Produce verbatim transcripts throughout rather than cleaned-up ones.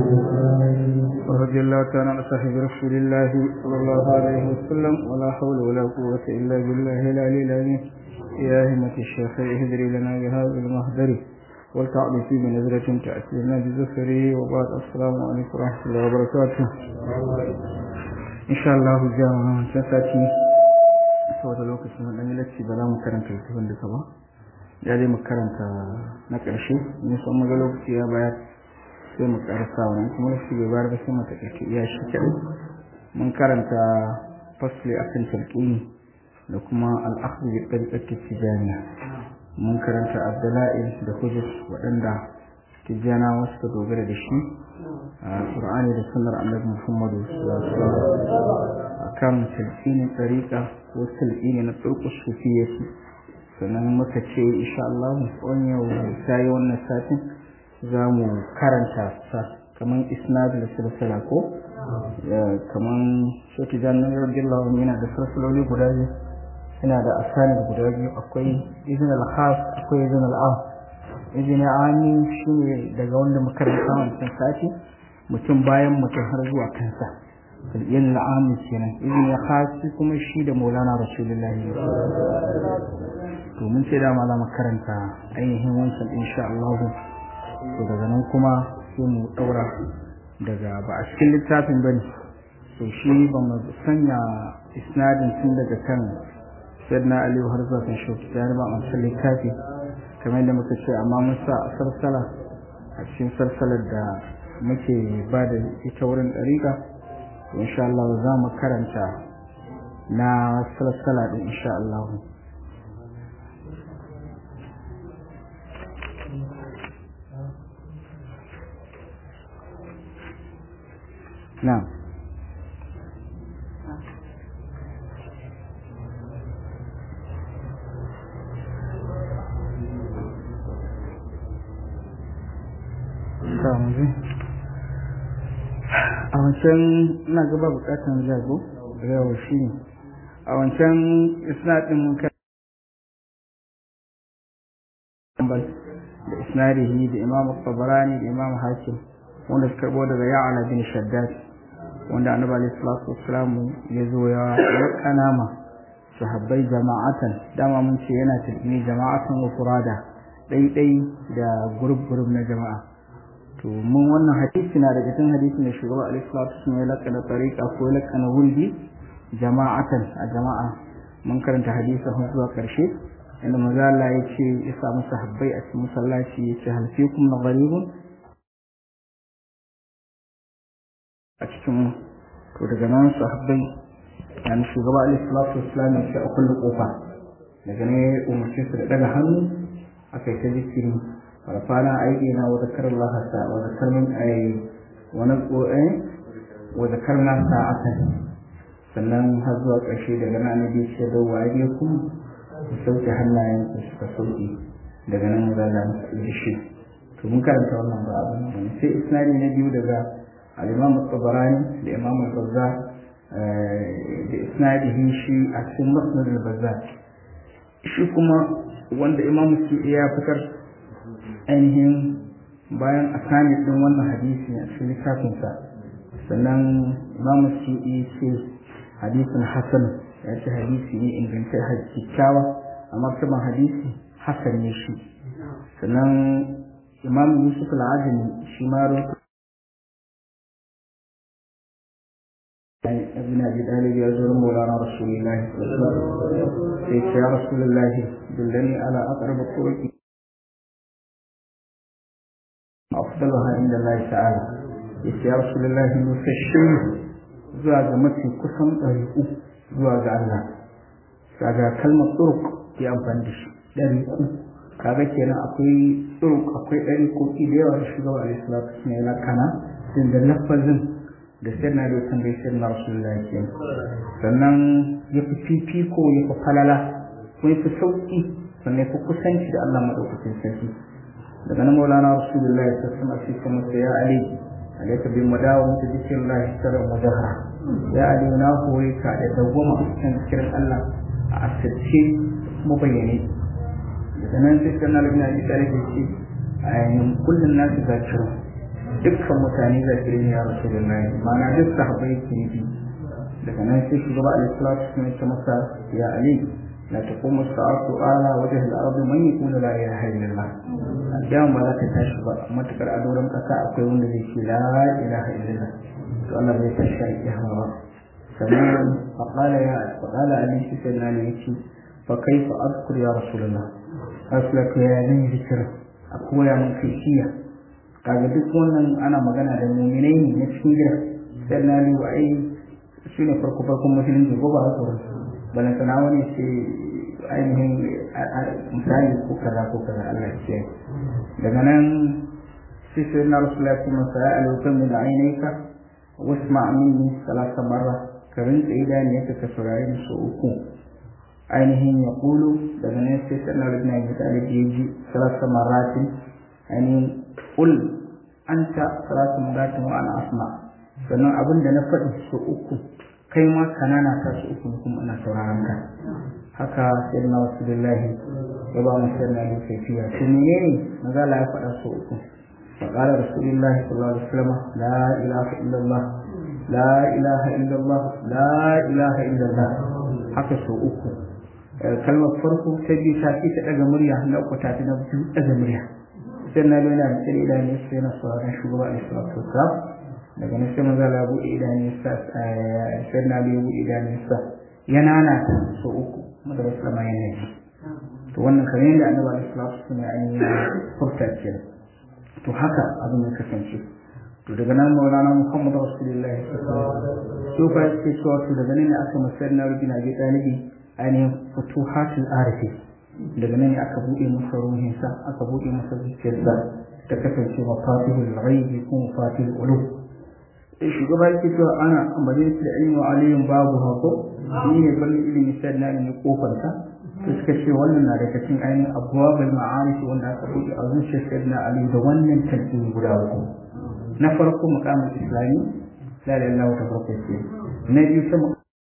ورضي الله تعالى عن صاحب رسول الله صلى الله عليه وسلم ولا حول ولا قوة إلا بالله العلي العظيم. يا همة الشيخ اهدري لنا بهذا المهدر والتعب في بنظرة تأثيرنا بزفري. وبعد السلام عليكم ورحمة الله وبركاته. إن شاء الله جاء سنتي saboda lokacin da dan lacci ba za mu karanta littafin duka ba, ya dai mu karanta na ƙarshe ne san mu ga lokaci ya bayar sai mu karasa wannan kuma lokaci bai bayar ba sai mu take iya shi kadai. Mun karanta fasli akan talqini da kuma al-akhdh bi tariqati tijaniya. Mun karanta abdala'il da hujjat waɗanda tijana wasu dogara da shi a Qur'ani da sunnar Annabi Muhammad sallallahu alaihi wasallam akan talqini tariqa ko talqini na turqus sufiyyati. Sannan muka ce insha Allah wannan yau sai wannan satin za mu karanta sa kaman isnad da silsila ko kaman shoti jannan radiyallahu anhu yana da silsiloli guda biyu, yana da asani guda biyu, akwai izn al-khas akwai izn al-am. izn al-ami shine daga wanda muka karanta wannan sati mutum bayan mutum har zuwa kansa, izn al-am kenan. izn al-khas kuma shi da Maulana Rasulullahi to mun ce da ma za mu karanta ainihin wancan insha Allah. to daga nan kuma sai mu daura daga ba a cikin littafin bane, to shi ba mu sanya isnadin tun daga kan sayyidina Ali har zuwa kan shi da ba an san littafi kamar da muka ce, amma mun sa sarsala a cikin sarsalar da muke ba da ita wurin dariƙa. insha Allah za mu karanta na sarsala din insha Allah. نعم. a wancan ina gaba bukatan jago yawa shi ne a wancan isnadin mun kai da isnadihi da Imam Tabarani da Imam Hakim wanda suka karbo daga Ya'la bin Shaddad, wanda Annabi sallallahu alaihi wasallam ya zo ya lakana ma sahabbai jama'atan. Dama mun ce yana tilmi jama'atan wa furada, dai dai da group group na jama'a. to mun wannan hadisi na daga cikin hadisin da shugaba alaihi salatu wasallam ya lakana tariqa ko lakana wuldi jama'atan a jama'a. mun karanta hadisin har zuwa karshe inda manzo Allah ya ce ya samu sahabbai a cikin masallaci ya ce hal fikum gharibun a cikin. to daga nan sahabbai yani shugaba alaihi salatu wasallam ya ce a kullu kofa, daga ne umarci su da daga hannu akai ta zikiri farfana aidina wa zakarallah sa wa zakarmin ay wa naqo ay wa zakarna sa'atan. sannan har zuwa ƙarshe daga nan ne ce da waje ku ku sauke hannayen ku suka sauke, daga nan za a yi shi. to mun karanta wannan ba abin sai isnadi na biyu daga al-Imam Tabarani da Imam al-Bazzar da isnadihi shi a cikin Musnad al-Bazzar, shi kuma wanda Imam Suyuti ya fitar ainihin bayan asani din wannan hadisi a cikin littafin sa. sannan Imam Suyuti ce hadisin hasan, ya ce hadisi ne inganta hadisi kyawa, amma kuma hadisi hasan ne shi. sannan Imam Yusuf al-Ajami shi ma ابن أبي طالب يزور مولانا رسول الله صلى الله عليه وسلم يا رسول الله دلني على أقرب الطرق أفضلها عند الله تعالى. يا رسول الله نفشل زواج متي كسم طريقه زواج الله kaga kalmar turuk ya amfani da shi dariku. kaga kenan akwai turuk akwai darikoki da yawa da shugaba alaihi salatu wasallam yana kana din da lafazin da sai na da tambayi sai na Rasulullahi ke. sannan ya fi fifiko ya fi falala ko ya fi sauki sannan ya fi kusanci da Allah madaukakin sarki. daga nan Maulana Rasulullahi sallallahu alaihi wasallam sai ya Ali alayka bi mudawamati dhikrillahi sirran wa jahra. ya Ali na koyi ka da dawwama cikin zikirin Allah a asirce kuma bayyane. daga nan sai kana da ina da tare da shi a yayin kullun nasu zakiru dukkan mutane da kirin ya rasulullahi ma'ana duk sahabbai kirki daga nan sai shugaba alaihi salatu wasallam ya masa ya ali la taqumu as-sa'atu ala wajhi al-ard man yaqulu la ilaha illallah alƙiyama ba za ta tashi ba matakar a doron ƙasa akwai wanda zai ce la ilaha illallah to Allah bai tashi alƙiyama ba sannan faqala ya faqala ali sayyidina ali yace fa kaifa adhkur ya rasulullah aslaka ya ni zikra akwai mun kishiya kaga duk wannan ana magana da mu'minai ne cikin gida sai na li wa'ai shine farko farkon musulunci ko ba haka bana sana wani ce ainihin misali ko kaza ko kaza Allah ce daga nan sai sai na rasulullahi kuma sai alaukan min ainaika wasma minni salasa marra karin idan ne ka saurare su uku ainihin ya kulu daga nan sai sai na rasulullahi ya tsare ji salasa marratin ainihin qul anta salatu marratin wa ana asma sannan abinda na faɗi su uku kai ma kanana ta su uku kuma ina sauraron ka haka sai na rasulullahi ya ba mu sanin kaifiya to menene magana ya faɗa su uku fa qala rasulullahi sallallahu alaihi wasallam la ilaha illallah la ilaha illallah la ilaha illallah haka su uku kalmar farko ta biyu ta ce ta daga murya na uku ta ta na biyu daga murya sai na lona da sai da ne sai na sauraron shugaba alaihi salatu wasallam daga nan sai maza la buɗe idanunsa sai na biyu buɗe idanunsa yana na ta so uku maza wasu lama yana ji to wannan kamar yadda annabi alaihi salatu wasallam an yi furta ce to haka abin ya kasance to daga nan maulana muhammad rasulullahi sallallahu alaihi wasallam so fa sai so to daga nan ne aka masar na rubina ga dalibi ainihin futuhatul arifi daga nan ne aka buɗe masa ruhinsa aka buɗe masa zuciyarsa ta kasance mafatihul ghaibi ko mafatihul ulum shugaba yake cewa ana ambaje da ilmi wa aliyin babu hako shi ne bari ilimi sai na ne kofarta to suka ce wannan na daga cikin ainihin abwabul ma'arif wanda aka buɗe a zuciyar sayyidina ali da wannan talqin guda uku na farko muqamul islami la ilaha illallah ta farko ce na biyu ta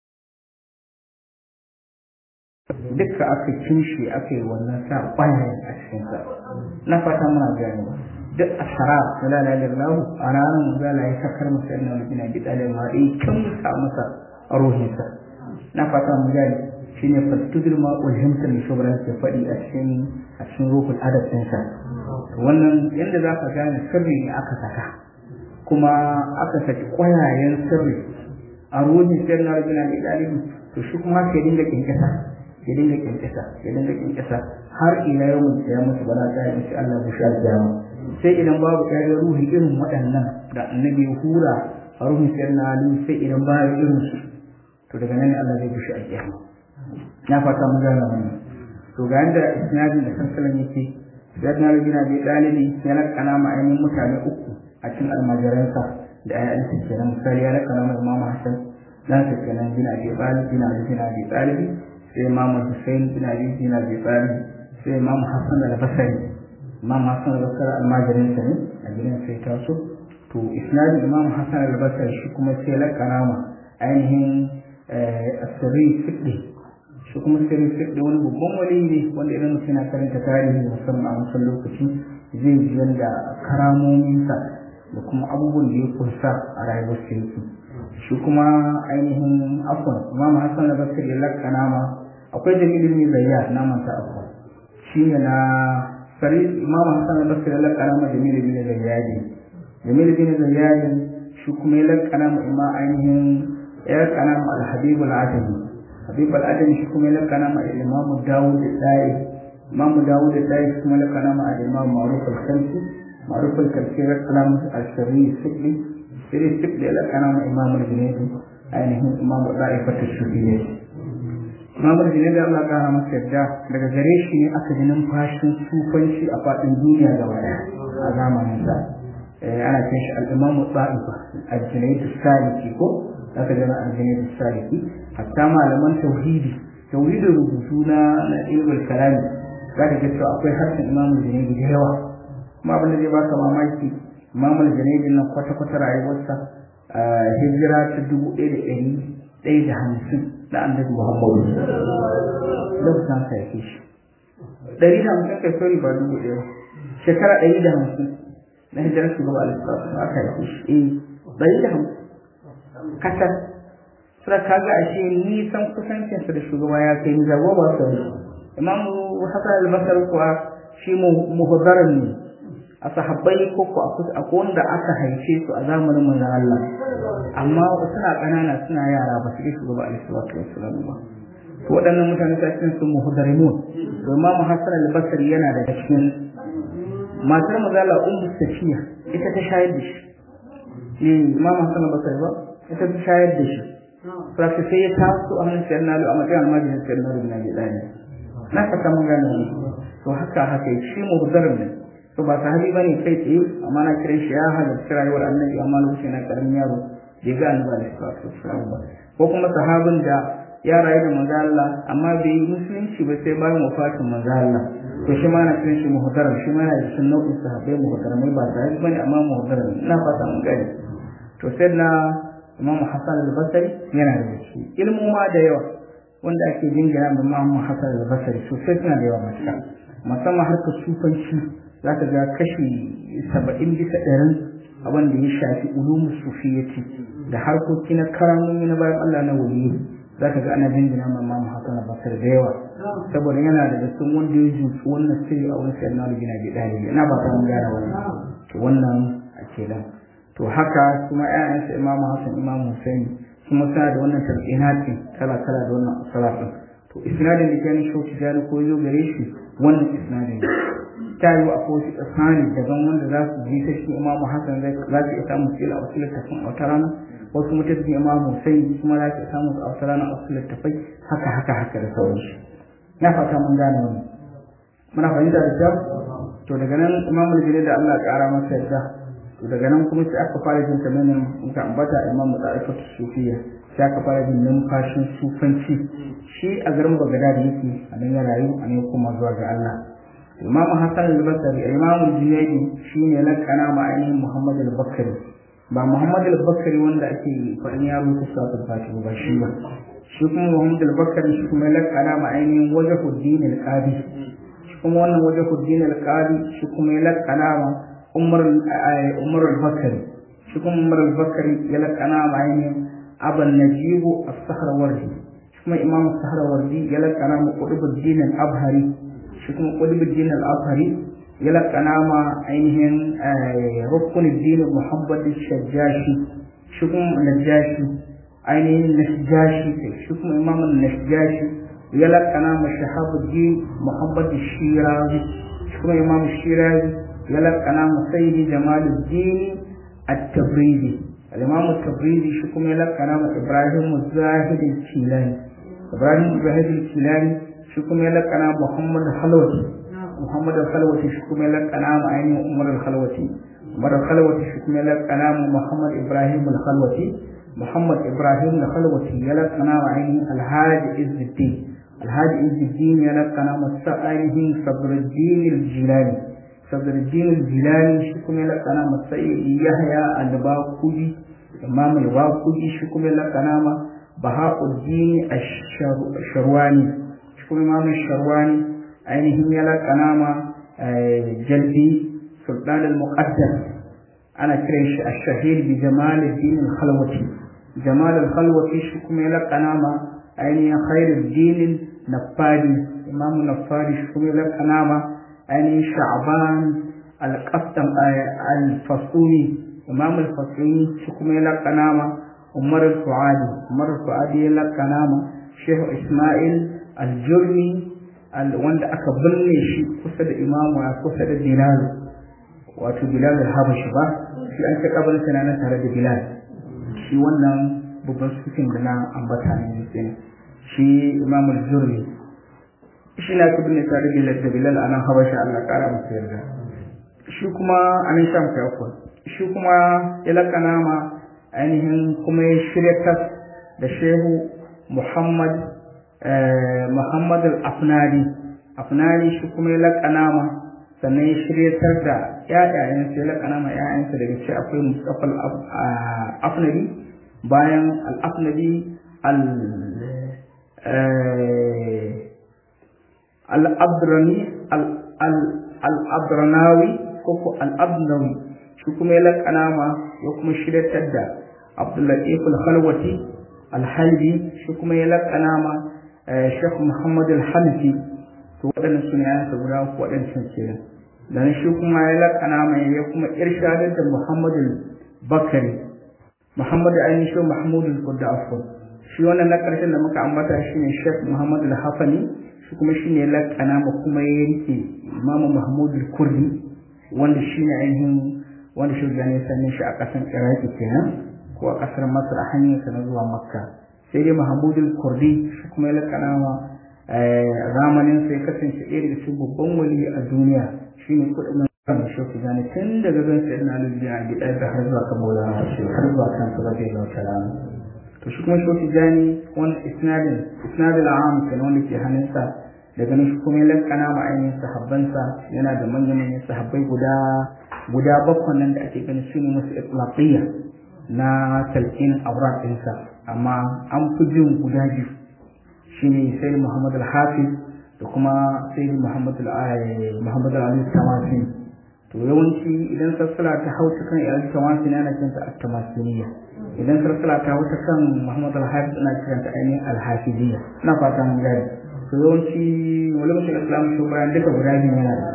dukka aka kinshi aka yi wannan sa kwaye a cikin sa na fata muna gani duk asara la ilaha illallah a ranar zala ya sakar masa yana mutum bi dalil ma dai kan sa masa ruhinsa na fata mun gani shine fastudil ma ulhimta li shubran ke fadi a cikin a cikin ruhul adab din sa wannan yanda zaka gane sirri ne aka saka kuma aka saki kwayayen sirri a ruhin sayyidina bin dalil to shi kuma sai dinga kinkasa ya dinga kinkasa ya dinga kinkasa har ila yau ya mutu bala ta yi Allah bu sha jama sai idan babu ƙarar ruhi irin waɗannan da annabi ya hura a ruhin sayyidina Ali sai idan babu irin su to daga nan Allah zai bushe alƙiyama na fata mun gane wannan to ga yanda isnadin da kansalan yake sayyidina Ali bin Abi Talib ya lakana ma ainihin mutane uku a cikin almajiransa da ayyan sa kenan misali ya lakana ma Imam Hassan dan sa kenan bin Abi Talib bin Ali bin Abi Talib sai Imam Hussein bin Ali bin Abi Talib sai Imam Hassan al-Basri Imam Hassan al-Basri almajirin sa ne a gidan sai taso to isnadin Imam Hassan al-Basri shi kuma sai lakana ma ainihin asiri fiqh shi kuma sirri fiqh wani babban wali ne wanda idan mutum yana karanta tarihi musamman a wancan lokaci zai ji yanda karamominsa da kuma abubuwan da ya kunsa a rayuwar sa yake shi kuma ainihin afwan Imam Hassan al-Basri ya lakana ma akwai dalilin ne zayya na manta afwan shi ne na sari Imam Hassan al-Basri ya lakana ma dalilin ne zayyadi dalilin ne zayyadi shi kuma ya lakana ma imma ainihin ya lakana ma al-Habib al-Adami Habib al-Adami shi kuma ya lakana ma Imam Dawud al-Dai Imam Dawud al-Dai shi kuma ya lakana ma Imam Ma'ruf al-Kalsi Ma'ruf al-Kalsi ya lakana ma al-Sharri al-Sikli Sirri Sikli ya lakana ma Imam al-Junayd ainihin Imam al-Da'ifat al-Shufiyya Imam al-Junayd Allah ya kara masa yadda daga gare shi ne aka ji numfashin sufanci a fadin duniya gaba daya a zamanin sa ana cin shi al-Imam al-Da'ifa al-Junayd al-Saliki ko aka jira al-Junayd al-Saliki hatta malaman tauhidi tauhidin rubutu na na ilmul kalam zaka ga cewa akwai harshen Imam al-Junayd da yawa kuma abin da zai baka mamaki Imam al-Junayd nan kwata kwata rayuwarsa hijira ta dubu ɗaya da ɗari ɗaya da hamsin da annabi Muhammadu lokacin sa yake shi ɗari da hamsin kai sori ba dubu ɗaya shekara ɗari da hamsin na hijirar shugaba al-islam aka yi shi eh dari da hamsin kasar sura kaga ashe ni san kusancin sa da shugaba ya kai ni zago ba sai imam Hassan al-Basri kuwa shi muhaddaran ne a sahabbai ko ko a wanda aka haife su a zamanin manzon Allah amma suna kanana suna yara ba su shugaba al-islam ba to waɗannan mutane ta cikin su muhaddarimun to imam Hassan al-Basri yana daga cikin matar mazala ummu safiya ita ta shayar da shi eh imam Hassan al-Basri ba ita ta shayar da shi sai sai ya taso a hannun sayyidina Ali a matsayin almajin sayyidina Ali bin Abi Talib na fata mun gane to haka haka shi muhdarin ne to ba sahabi bane kai tsaye amma na kiran shi ya halarci rayuwar annabi amma lokacin na karamin yaro bai ga annabi sallallahu alaihi wasallam ba ko kuma sahabin da ya rayu da manzo Allah amma bai yi musulunci ba sai bayan wafatin manzo Allah to shi ma na kiran shi muhdarin shi ma yana da sunan nau'in sahabbai muhdarin ba sahabi bane amma muhdarin ina fata mun gane to sai na Imam Hassan al-Basri yana da shi ilmu ma da yawa wanda ake jingina da Imam Hassan al-Basri sosai suna da yawa matuƙa musamman harkar sufanci zaka ga kashi saba'in bisa ɗarin abin da ya shafi ulumu sufiyyati da harkoki na karamomi na bayan Allah na waliyi zaka ga ana jingina da Imam Hassan al-Basri da yawa saboda yana da cikin wanda ya zuci wannan sirri a wani sayyidina Ali bin Abi Talib ina ba ta mun gyara wannan to wannan ake nan to haka kuma ƴaƴansa Imam Hassan Imam Hussein kuma suna da wannan tarbiyyati kala kala da wannan salafin to isnadin da kenan shi tijani ko yo gare shi wannan isnadin ta yi a kowace tsani daban wanda za su ji ta shi Imam Hassan zai za su samu sila a wasu littafin a wata rana wasu mutum Imam Hussein kuma za su samu a wata rana a wasu littafai haka haka haka da sauransu na fata mun gane wannan muna fahimta da kyau to daga nan Imam al-Jalil da Allah ya kara masa yadda daga nan kuma sai aka fara jin tamamin muka ambata Imam Ta'ifatu Sufiya sai aka fara jin numfashin sufanci shi a garin Baghdad yake a nan ya rayu a nan kuma zuwa ga Allah Imam Hassan al-Basri Imam al-Junaidi shine lakana ma ainihin Muhammad al-Bakri ba Muhammad al-Bakri wanda ake faɗin yaro ta Salatul Fatiha ba shi ba shi kuma Muhammad al-Bakri shi kuma lakana ma ainihin Wajhuddin al-Qadi shi kuma wannan Wajhuddin al-Qadi shi kuma lakana ma Umar Umar al-Bakri shi kuma Umar al-Bakri ya lakana ma ainihin Aban Najib as-Sahrawardi shi kuma Imam as-Sahrawardi ya lakana ma Qutbuddin al-Abhari shi kuma Qutbuddin al-Abhari ya lakana ma ainihin Rukunuddin Muhammad al-Shajashi shi kuma Najashi ainihin Najashi shi kuma Imam al-Najashi ya lakana ma Shahabuddin Muhammad al-Shirazi shi kuma Imam al-Shirazi ya lakana ma Sayyidi Jamaluddin at-Tabrizi al-Imam at-Tabrizi shi kuma ya lakana ma Ibrahim az-Zahid al-Kilani Ibrahim az-Zahid al-Kilani shi kuma ya lakana Muhammad al-Halwati Muhammad al-Halwati shi kuma ya lakana ma ainihin Umar al-Halwati Umar al-Halwati shi kuma ya lakana ma Muhammad Ibrahim al-Halwati Muhammad Ibrahim al-Halwati ya lakana ma ainihin Al-Hadi Izzuddin Al-Hadi Izzuddin ya lakana ma ainihin Sadruddin al-Jilani Sadruddin al-Jilani shi kuma ya lakana ma Sayyid Yahya al-Baqudi Imam al-Baqudi shi kuma ya lakana ma Bahauddin ash-Sharwani shi kuma Imam ash-Sharwani ainihin ya lakana ma Jalbi Sultan al-Muqaddas ana kiran shi ash-Shahid bi Jamal al-Din al-Khalwati Jamal al-Khalwati shi kuma ya lakana ma ainihin Khairuddin al-Nafadi Imam al-Nafadi shi kuma ya lakana ma ainihin Sha'ban al-Qasam al-Fasuni Imam al-Fasuni shi kuma ya lakana ma Umar al-Fuadi Umar al-Fuadi ya lakana ma Sheikh Ismail al-Jurmi wanda aka binne shi kusa da imamu a kusa da Bilal wato Bilal al-Habashi ba shi an ta kabarin sa nan tare da Bilal shi wannan babban sufin da na ambata ne sai shi Imam al-Jurmi shi na ta binne tare da Bilal anan Habashi Allah kara masa yarda shi kuma anan sham kai akwai shi kuma ya lakana ma ainihin kuma ya shirya da Shehu Muhammad Muhammad al-Afnadi Afnadi shi kuma ya lakana ma sannan ya shiryatar da ƴaƴayen sai ya lakana ma ƴaƴansa daga ce akwai Mustafa al-Afnadi bayan al-Afnadi al al-Adrani al-Adranawi ko ko al-Abnawi shi kuma ya lakana ma ya kuma shiryatar da Abdul Latif al-Khalwati al-Halbi shi kuma ya lakana ma Sheikh Muhammad al-Hanafi to waɗannan sunayen sa guda uku waɗancan kenan dan shi kuma ya lakana ma ya kuma irshadar da Muhammad al-Bakari Muhammad ainihi Mahmud al-Quddafi shi wannan na ƙarshen da muka ambata shine Sheikh Muhammad al-Hafani shi kuma shine ya lakana ma kuma ya rike Imam Mahmud al-Kurdi wanda shine ainihin wanda shugaba sanin shi a ƙasar Iraki kenan ko a ƙasar Masar a hanyar sa na zuwa Makka sai dai Mahmud al-Kurdi shi kuma ya lakana ma zamanin sai kasance ɗaya daga cikin babban wali a duniya shine kudin kan shugaba ne tun daga zan sai na lulluya a gida da har zuwa Kabola har zuwa kan su rabe da wata to shi kuma shoki jani wani isnadin isnadin al'am kenan wanda ke hannunsa daga nan shi kuma ya lakana ma ainihin sahabbansa yana da manyan manyan sahabbai guda guda bakwai nan da ake ganin su ne musu itlaqiyya na talqin awrat ɗinsa amma an fi jin guda biyu shine sayyid Muhammad al-Hafiz da kuma sayyid Muhammad al Muhammad al-Ali Tamasi to yawanci idan sassala ta hauta kan al Tamasi ana kinta at-Tamasiniya idan sassala ta hauta kan Muhammad al-Hafiz ana kiranta ainihin al-Hafiziyya ina fata mun gane to yawanci ulama Islam su bayan duka guda biyu yana da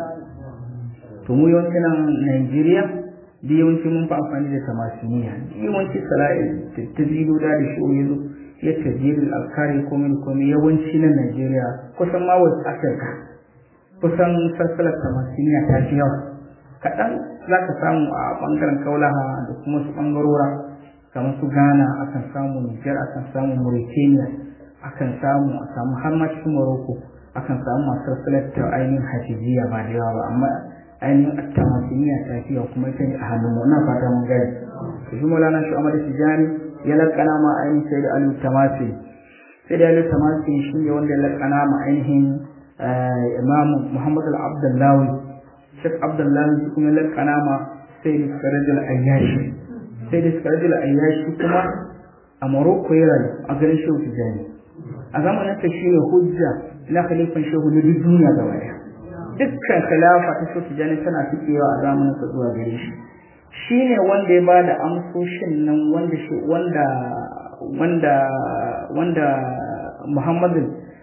to mu yawanci nan Najeriya da yawanci mun fa amfani da tamasiniya yawanci sala'il tajidu da da shi yazo ya tajidul alkari komai komai yawanci nan Najeriya kusan ma West Africa kusan sassalar tamasiniya ta fi yawa kaɗan za ka samu a ɓangaren kaulaha da kuma su ɓangarora kamar su Ghana akan samu Niger akan samu Mauritania akan samu a samu har ma cikin Morocco akan samu masu sassalar ta ainihin hafiziyya ba da yawa ba amma ainihin at-tamasiniya ta fi yawa kuma ita ne a hannun mu na fata mun gani shi Maulana shi Ahmad Tijani ya lakana ma ainihin sai da Ali Tamasi sai da Ali Tamasi shi ne wanda ya lakana ma ainihin Imam Muhammad al-Abdullahi Sheikh Abdullahi kuma ya lakana ma sai da Skarajul Ayyashi sai da Skarajul Ayyashi kuma a Morocco ya rayu a garin Shehu Tijani a zamanin ta shi ne hujja na khalifan Shehu na duniya gaba ɗaya dukkan khilafa ta Shehu Tijani tana fikewa a zamanin sa zuwa gare shi shine wanda ya bada amsoshin nan wanda shi wanda wanda wanda Muhammad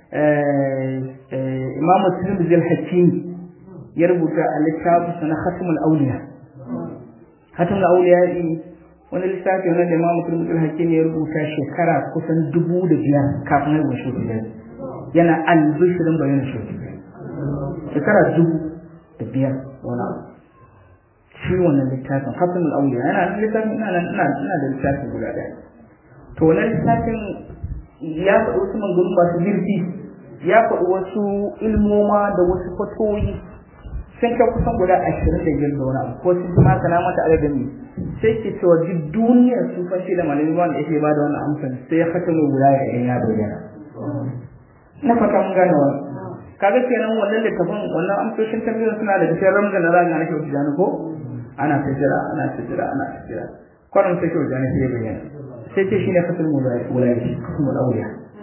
eh Imam Tirmidhi al-Hakim ya rubuta a littafin sa na Khatmul Awliya Khatmul Awliya wani littafi wanda Imam Tirmidhi al-Hakim ya rubuta shekara kusan dubu da biyar kafin ya rushe shi yana al-bishirin bayan shi shekara dubu da biyar wannan shi wannan littafin Khatmul Awliya yana da littafin ina ina ina da littafin guda ɗaya to wannan littafin ya faɗi wasu maganganu masu zurfi ya faɗi wasu ilmoma da wasu fatoyi sun kai kusan guda ashirin da biyar da wani abu ko sun ma kana mata adadin ne sai ke cewa duk duniyar sun fashe da malamin wanda yake ba da wannan amsar sai ya Khatmul guda ya ya bayyana na fata mun gane wannan kaga kenan wannan littafin wannan amsoshin tambayar suna da cikin ramzan da za ga nake wuce jani ko ana tajira ana tajira ana tajira kwanan sai ke jani sai bayyana sai ce shine Khatmul Wulaya Khatmul Awliya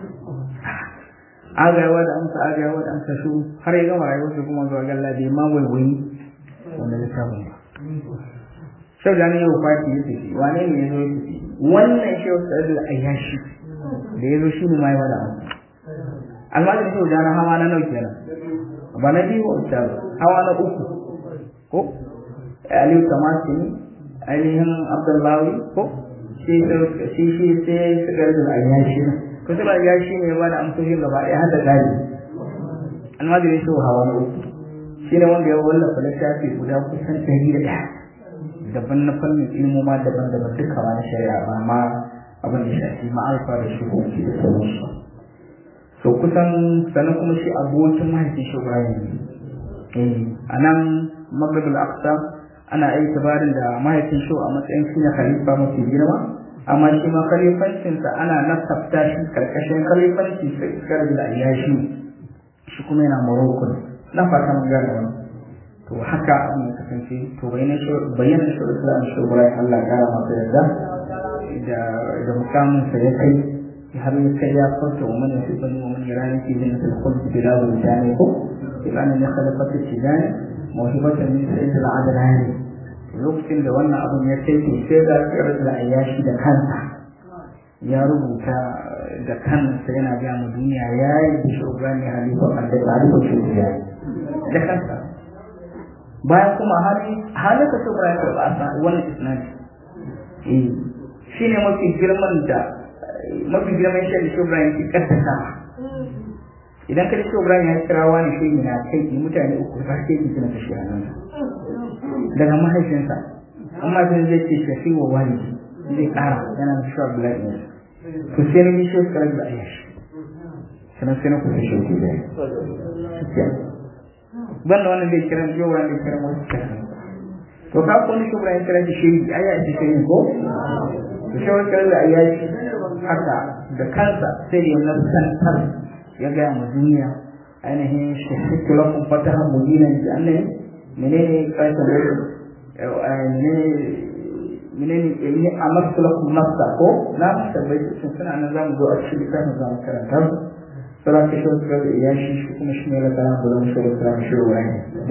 agawa da amsa agawa da amsa su har ya gama rayuwar su kuma zuwa galla da ma waiwayi wannan littafin ba sai jani yau fati yake shi wane ne yazo yake wannan shehu Sa'id al-Ayyashi da yazo shi ne mai wada amsa almajin shehu jana hawa na nauke nan ba na biyu wata hawa na uku ko Aliyu Tamasi ainihin Abdullahi ko shi shi shi sai shigar da Ayyashi ko sai Ayyashi ne ba da amsoshin gaba ɗaya har da gari almajin shehu hawa na uku shi ne wanda ya wallafa littafi guda kusan ɗari da ɗaya daban na fannin ilmoma daban-daban duka wani shari'a ba ma abin da shafi ma'arifa da shugoki da sauransu to kusan sanan kuma shi abokin mahaifin shi Ibrahim eh anan Maghrib al-Aqsa ana ayi tabarin da mahaifin shi a matsayin shi ne khalifa mafi girma amma shi ma khalifancin sa ana nasabta shi karkashin khalifanci sai Skarajul Ayyashi shi kuma yana Morocco na fata mun gane wannan to haka mun kasance to bayyana shi bayyana shi Islam shi Ibrahim Allah ya kara masa yarda da da mukamin sa ya kai har ya kai ya farta wa man yasifani wa man yarani fi jannatil khuld bila wajani ko ibana ne khalaqatu tijani mawhibatan min sayyid al-adlani lokacin da wannan abin ya kai to sai da tsirar da ayyashi da kansa ya rubuta da kansa yana ga mu duniya ya yi da shugaban ne halifa kan da halifa shugaba da kansa bayan kuma hali halaka shugaban ya karɓa sa wannan isnadi eh shine mafi girman da mafi girman shi da shugaban ya kaddasa idan ka da shugaban ya kira wani shi ne na kai mutane uku ba sai ki tuna kashi anan daga mahaifinsa amma sai zai ce shafi wa walidi zai kara yana da shi Abdullahi ne to sai ne shi karar da ayyashi sanan sai na ku shi ke da banda wannan bai kira yau ran da kira wasu kira to ka ko ni shi Ibrahim kira shi ayya shi sai ko to shi karar da ayyashi haka da kansa sai ya nasantar ya ga mu duniya ainihin shi lakum fataha mudinan bi annahi menene kai ta menene menene ne amartu lakum nafsa ko na tabbai sun suna nan zamu zo a cikin kan zamu karanta sura ta shi da ya shi kuma shi ne la kana da zamu shi da shi wani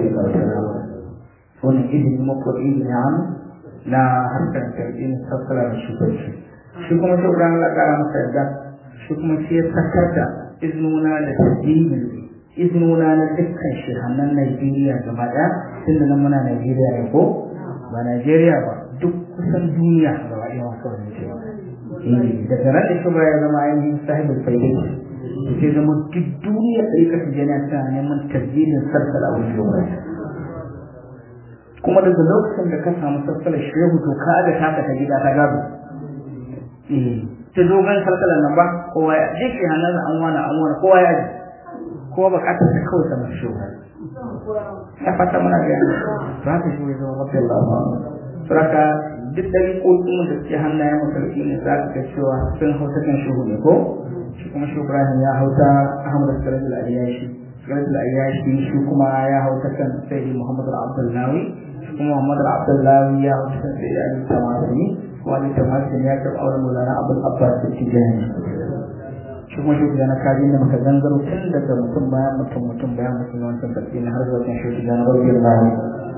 wannan idin mako idin an na harkar tarbiyya sassala da shi shi kuma shi ran la kana masa da shi kuma shi ya sakar da iznuna da tarbiyya iznuna na dukkan shehannan Najeriya gaba ɗaya tunda nan muna Najeriya ne ko ba Najeriya ba duk kusan duniya gaba ɗaya wasu wani cewa daga ran da shi ba ya zama ainihin sahibul faidai sai zama duk duniya ɗaya kasu jana ta neman tarjinin sarsala wani lokaci kuma daga lokacin da ka samu sarsala shehu to ka ga taka ta gida ta gado ta dogon sarsalar nan ba kowa ya je shehannan an wani an wani kowa ya ji kowa bukatar ta kawai sama shi ya fata muna ga yana to haka shi zama mafi Allah suraka duk da rikokin da suke hannayen mafarki ne za ka ga cewa sun hauta kan shuhu ne ko shi kuma shi Ibrahim ya hauta Ahmad Sirajul Ayyashi Sirajul Ayyashi shi kuma ya hauta kan Sayyidi Muhammad Abdullahi shi kuma Muhammad Abdullahi ya hauta kan Sayyidi Ali Tamasini wani Tamasini ya karɓa auren Maulana Abdul Abbas Tijani shi kuma shi na kaji da muka gangaro tun daga mutum bayan mutum mutum bayan mutum wancan karfi na har zuwa kan shi na rabbil alamin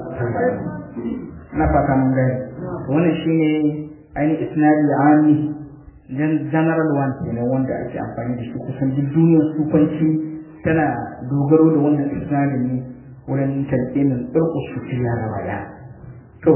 na fata mun gani wannan shine ainihin isnadi ami dan general one ne wanda ake amfani da shi kusan duk duniyar sufanci tana dogaro da wannan isnadi ne wurin talqinin turqus sufiya da waya to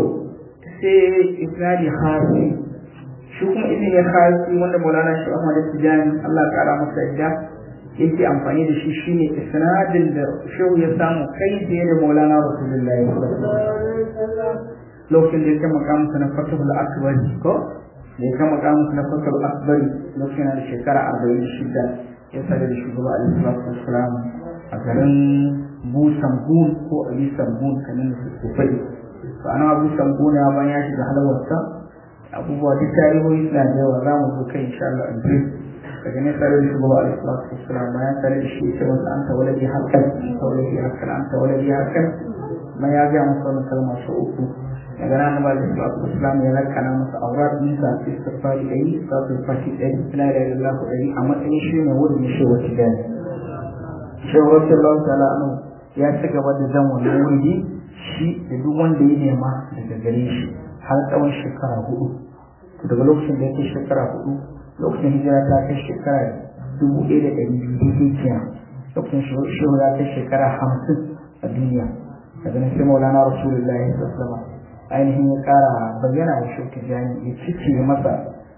sai isnadi khasi shi kuma idan ya khasi wanda Maulana Sheikh Ahmad Tijani Allah ya kara masa yadda yake amfani da shi shine isnadin da shehu ya samu kai tsaye da Maulana Rasulullahi sallallahu alaihi wasallam lokacin da ya kama kamusa na Fathul Akbar ko da ya kama kamusa na Fathul Akbar lokacin da shekara arba'in da shida ya sare da shugaba alaihi salatu wassalam a garin Busangun ko Ali Sangun kanin su fai to ana Abu Sangun ya bayan ya shiga halawarsa abubuwa duk tarihohi suna da yawa za mu zo kai insha Allah in ji daga ne tare da shugaba alaihi salatu wassalam bayan tare da shi sai wasu anta waladi haqqan anta waladi haqqan anta waladi haqqan ma ya ga masa wannan kalma sau uku daga nan ba da salatu wassalam ya lakana masa aurat nisa istighfari dai salatu fati dai la ilaha illallah dai a matsayin shi ne wurin shi wata gani shehu Allah ta'ala anu ya ci gaba da zan wannan wuri shi da duk wanda ya nema daga gare shi har tsawon shekara hudu daga lokacin da yake shekara hudu lokacin hijira ta kai shekara dubu ɗaya da ɗari biyu daidai kenan lokacin shehu ya kai shekara hamsin a duniya daga nan sai Maulana Rasulullahi sallallahu alaihi wasallam ainihin ya kara bayyana wa shehu Tijani ya cice masa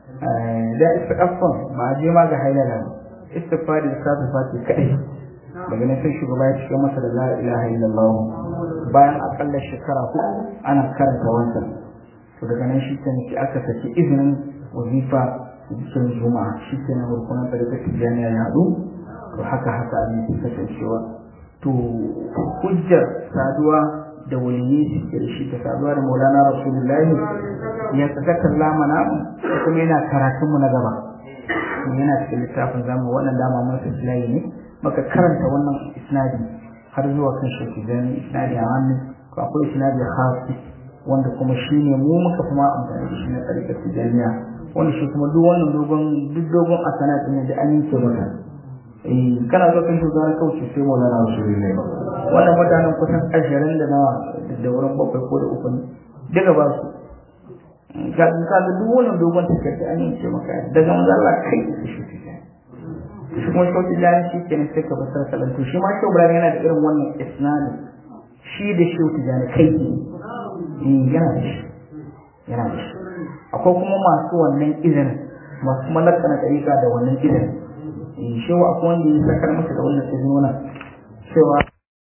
da istighfar ba je ma ga hailala istighfar da sabu fati kadai daga nan sai shugaba ya cike masa da la ilaha illallah bayan akalla shekara hudu ana karanta wannan to daga nan shi kenan ki aka saki izinin wazifa cikin juma'a shi kenan rukunan tarika Tijaniya ya haɗu to haka haka abin ke kasancewa to hujjar saduwa da waliyi da shi ta saduwa da Maulana Rasulullahi ya saka kallama na kuma yana karatun mu na gaba yana cikin littafin zamu wannan dama masa islahi ne maka karanta wannan isnadi har zuwa kan shi Tijani isnadi a wannan ko akwai isnadi khasi wanda kuma shine mu muka kuma amfani da shi na tarika Tijaniya wanda shi kuma duk wannan dogon duk dogon asana din da an yi ce mata eh kana zo kan shugaba kauce sai Maulana Rasulullahi wannan mutanen kusan ashirin da nawa da wurin bakwai ko da uku daga ba su ga ka da duk wannan dogon take da an yi ce maka daga manzo Allah kai shi shi shi kuma shi da shi kenan sai ka basara sallan to shi ma shi Ibrahim yana da irin wannan isnadi shi da shi tijani kai ne yana da shi yana da shi akwai kuma masu wannan izinin masu mallaka na tarika da wannan izinin shi wa akwai wanda ya sakar masa da wannan izinona cewa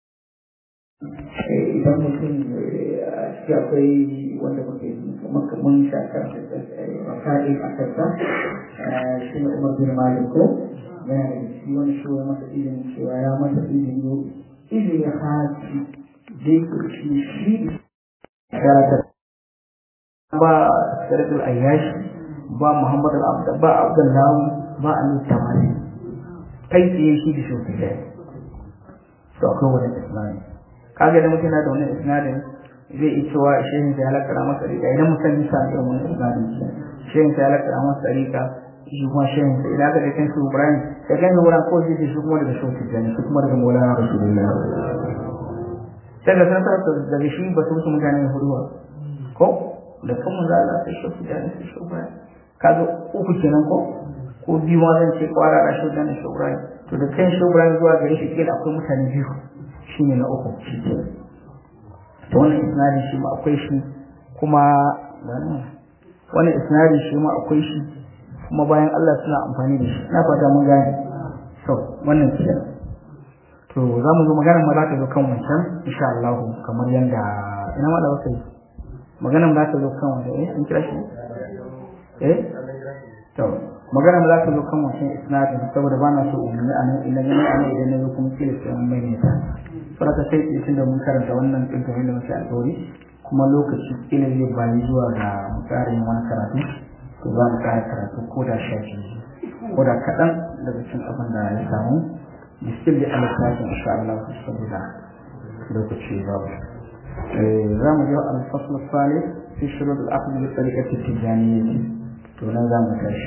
idan mutum a ciki akwai wanda muke maka mun shakar da makari a kasa shi ne Umar bin Malik ko yana da shi wani shi wa masa izinin cewa ya masa izini izini haji da yake shi shi sharatar ba sharatul ayyashi ba Muhammad al-Abd ba Abdullahi ba al-Tamari kai tsaye shi da shi da to akwai wani isnadi kaga da mutum na da wani isnadin zai yi cewa shehin sai halakara masa rika idan mutum ya sami irin wani isnadin shehin sai halakara masa rika shi kuma shehin sai idan aka da kan su Ibrahim da kan su Ibrahim ko shi shi kuma daga shoki jani shi kuma daga Maulana Rasulullah sai da sanar daga shi ba su mutum mutane huduwa ko da kan manzo Allah sai shoki jani sai shoki Ibrahim kaga uku kenan ko ko biyu ma zan ce kwara da shoki jani shoki Ibrahim to da kan shoki Ibrahim zuwa gare shi kila akwai mutane biyu shine na uku shi ke to wannan isnadi shi ma akwai shi kuma wannan isnadi shi ma akwai shi kuma bayan Allah suna amfani da shi na fata mun gane to wannan ke to za mu zo magana ma za ta zo kan wancan insha Allah kamar yanda ina ma da wakai magana ma za ta zo kan wancan eh in kira shi eh to magana ma za ta zo kan wancan isnadi saboda ba na so umarni a nan ina gani a nan idan na zo kuma kila sai mun mai nisa saboda sai tun da mun karanta wannan din kamar da muke alƙawari kuma lokaci kila zai bayi zuwa ga tsarin wani karatu to za mu ƙara karatu ko da shafi ko da kaɗan daga cikin abin da ya samu biskil da alaƙaƙin insha Allah saboda lokaci babu za mu je al-fasl al-thalith fi shurut al-aqd bi tariqati at-tijaniyyah to nan za mu tashi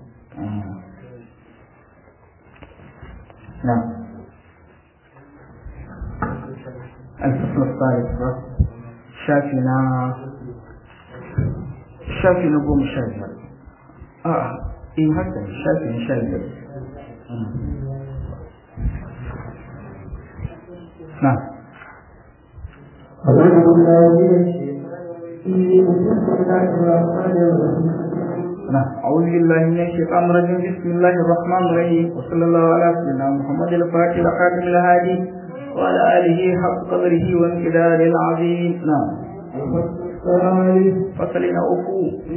na'am الفصل الثالث شافنا شافنا بوم شاجر اه ايه هذا شافنا شاجر نعم نعم أعوذ بالله من الشيطان الرجيم بسم الله الرحمن الرحيم وصلى الله على سيدنا محمد الفاتح الخاتم الهادي وعلى آله حق قدره وانقدار العظيم نعم فصلنا أكو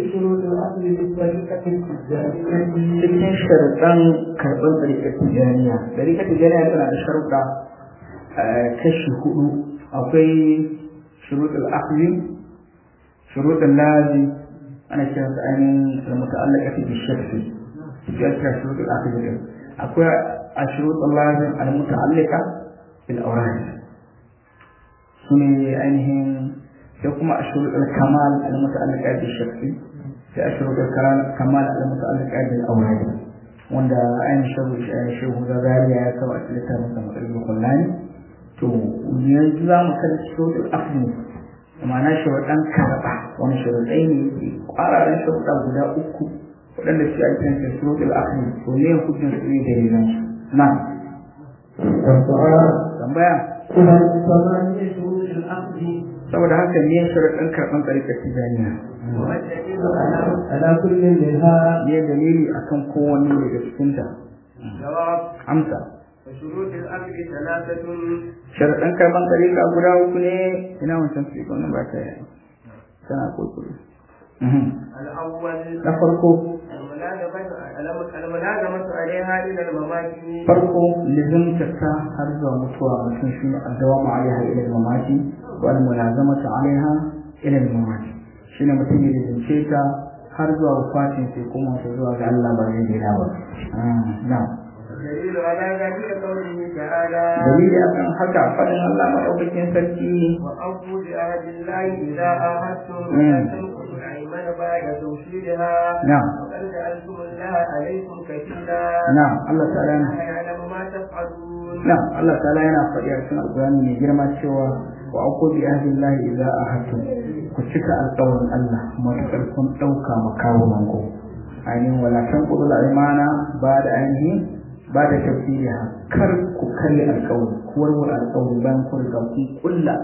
cikin sharuɗan karɓar ɗariƙar tijaniya ɗariƙar tijaniya tana da sharuɗa kashi hudu akwai shuruɗul akhdhi shuruɗul lazim ana kiran su ainihin al-muta'allaqati bi shakhsi ya kira shuruɗul akhdhi akwai ashruɗul lazim al-muta'alliqa بالأوراق سنة عينهم يقوم أشهر الكمال المتعلقة بالشخص في أشهر الكمال المتعلقة بالأوراق وعند عين شهر شهر ذلك سواء ثلاثة مثلا البخلاني تو يجزا مثل شهر الأخذ معناه شهر أن كربة وانا شهر العين قرار شهر أبدا أكو ولن الشيء في شهر الأخذ ولين كنا نسوي دليلا نعم tambaya saboda haka ne sharaɗin karɓar ɗariƙar tijaniya ne dalili akan kowanne daga cikinta amsa sharaɗin karɓar ɗariƙa guda uku ne ina wancan su ikon ba ta yi tana kokoro na farko farko lizimtarta har zuwa mutuwa mutum shi ne addawama alaiha ila al-mamati wa al-mulazamatu alaiha ila al-mamati shine mutum ya lizimce ta har zuwa wafatin sai kuma ta zuwa ga Allah ba zai daina ba na'am دليل على ذلك قوله تعالى دليل أن حتى فإن الله مدوكين سركي وأوفوا بعهد الله إذا عاهدتم ولا تنقضوا الأيمان بعد توكيدها نعم وقد جعلتم الله عليكم كفيلا نعم الله تعالى يعلم ما تفعلون نعم الله تعالى yana faɗi a cikin alƙur'ani mai girma cewa wa aqul bi ahdillahi idza ahadtum ku cika alƙawarin Allah matuƙar kun ɗauka makawunan ku ainihin walatan ƙudul imana ba da ainihin ba da tafsiriya kar ku karya alƙawari ku warware alƙawari bayan kun riga kun kulla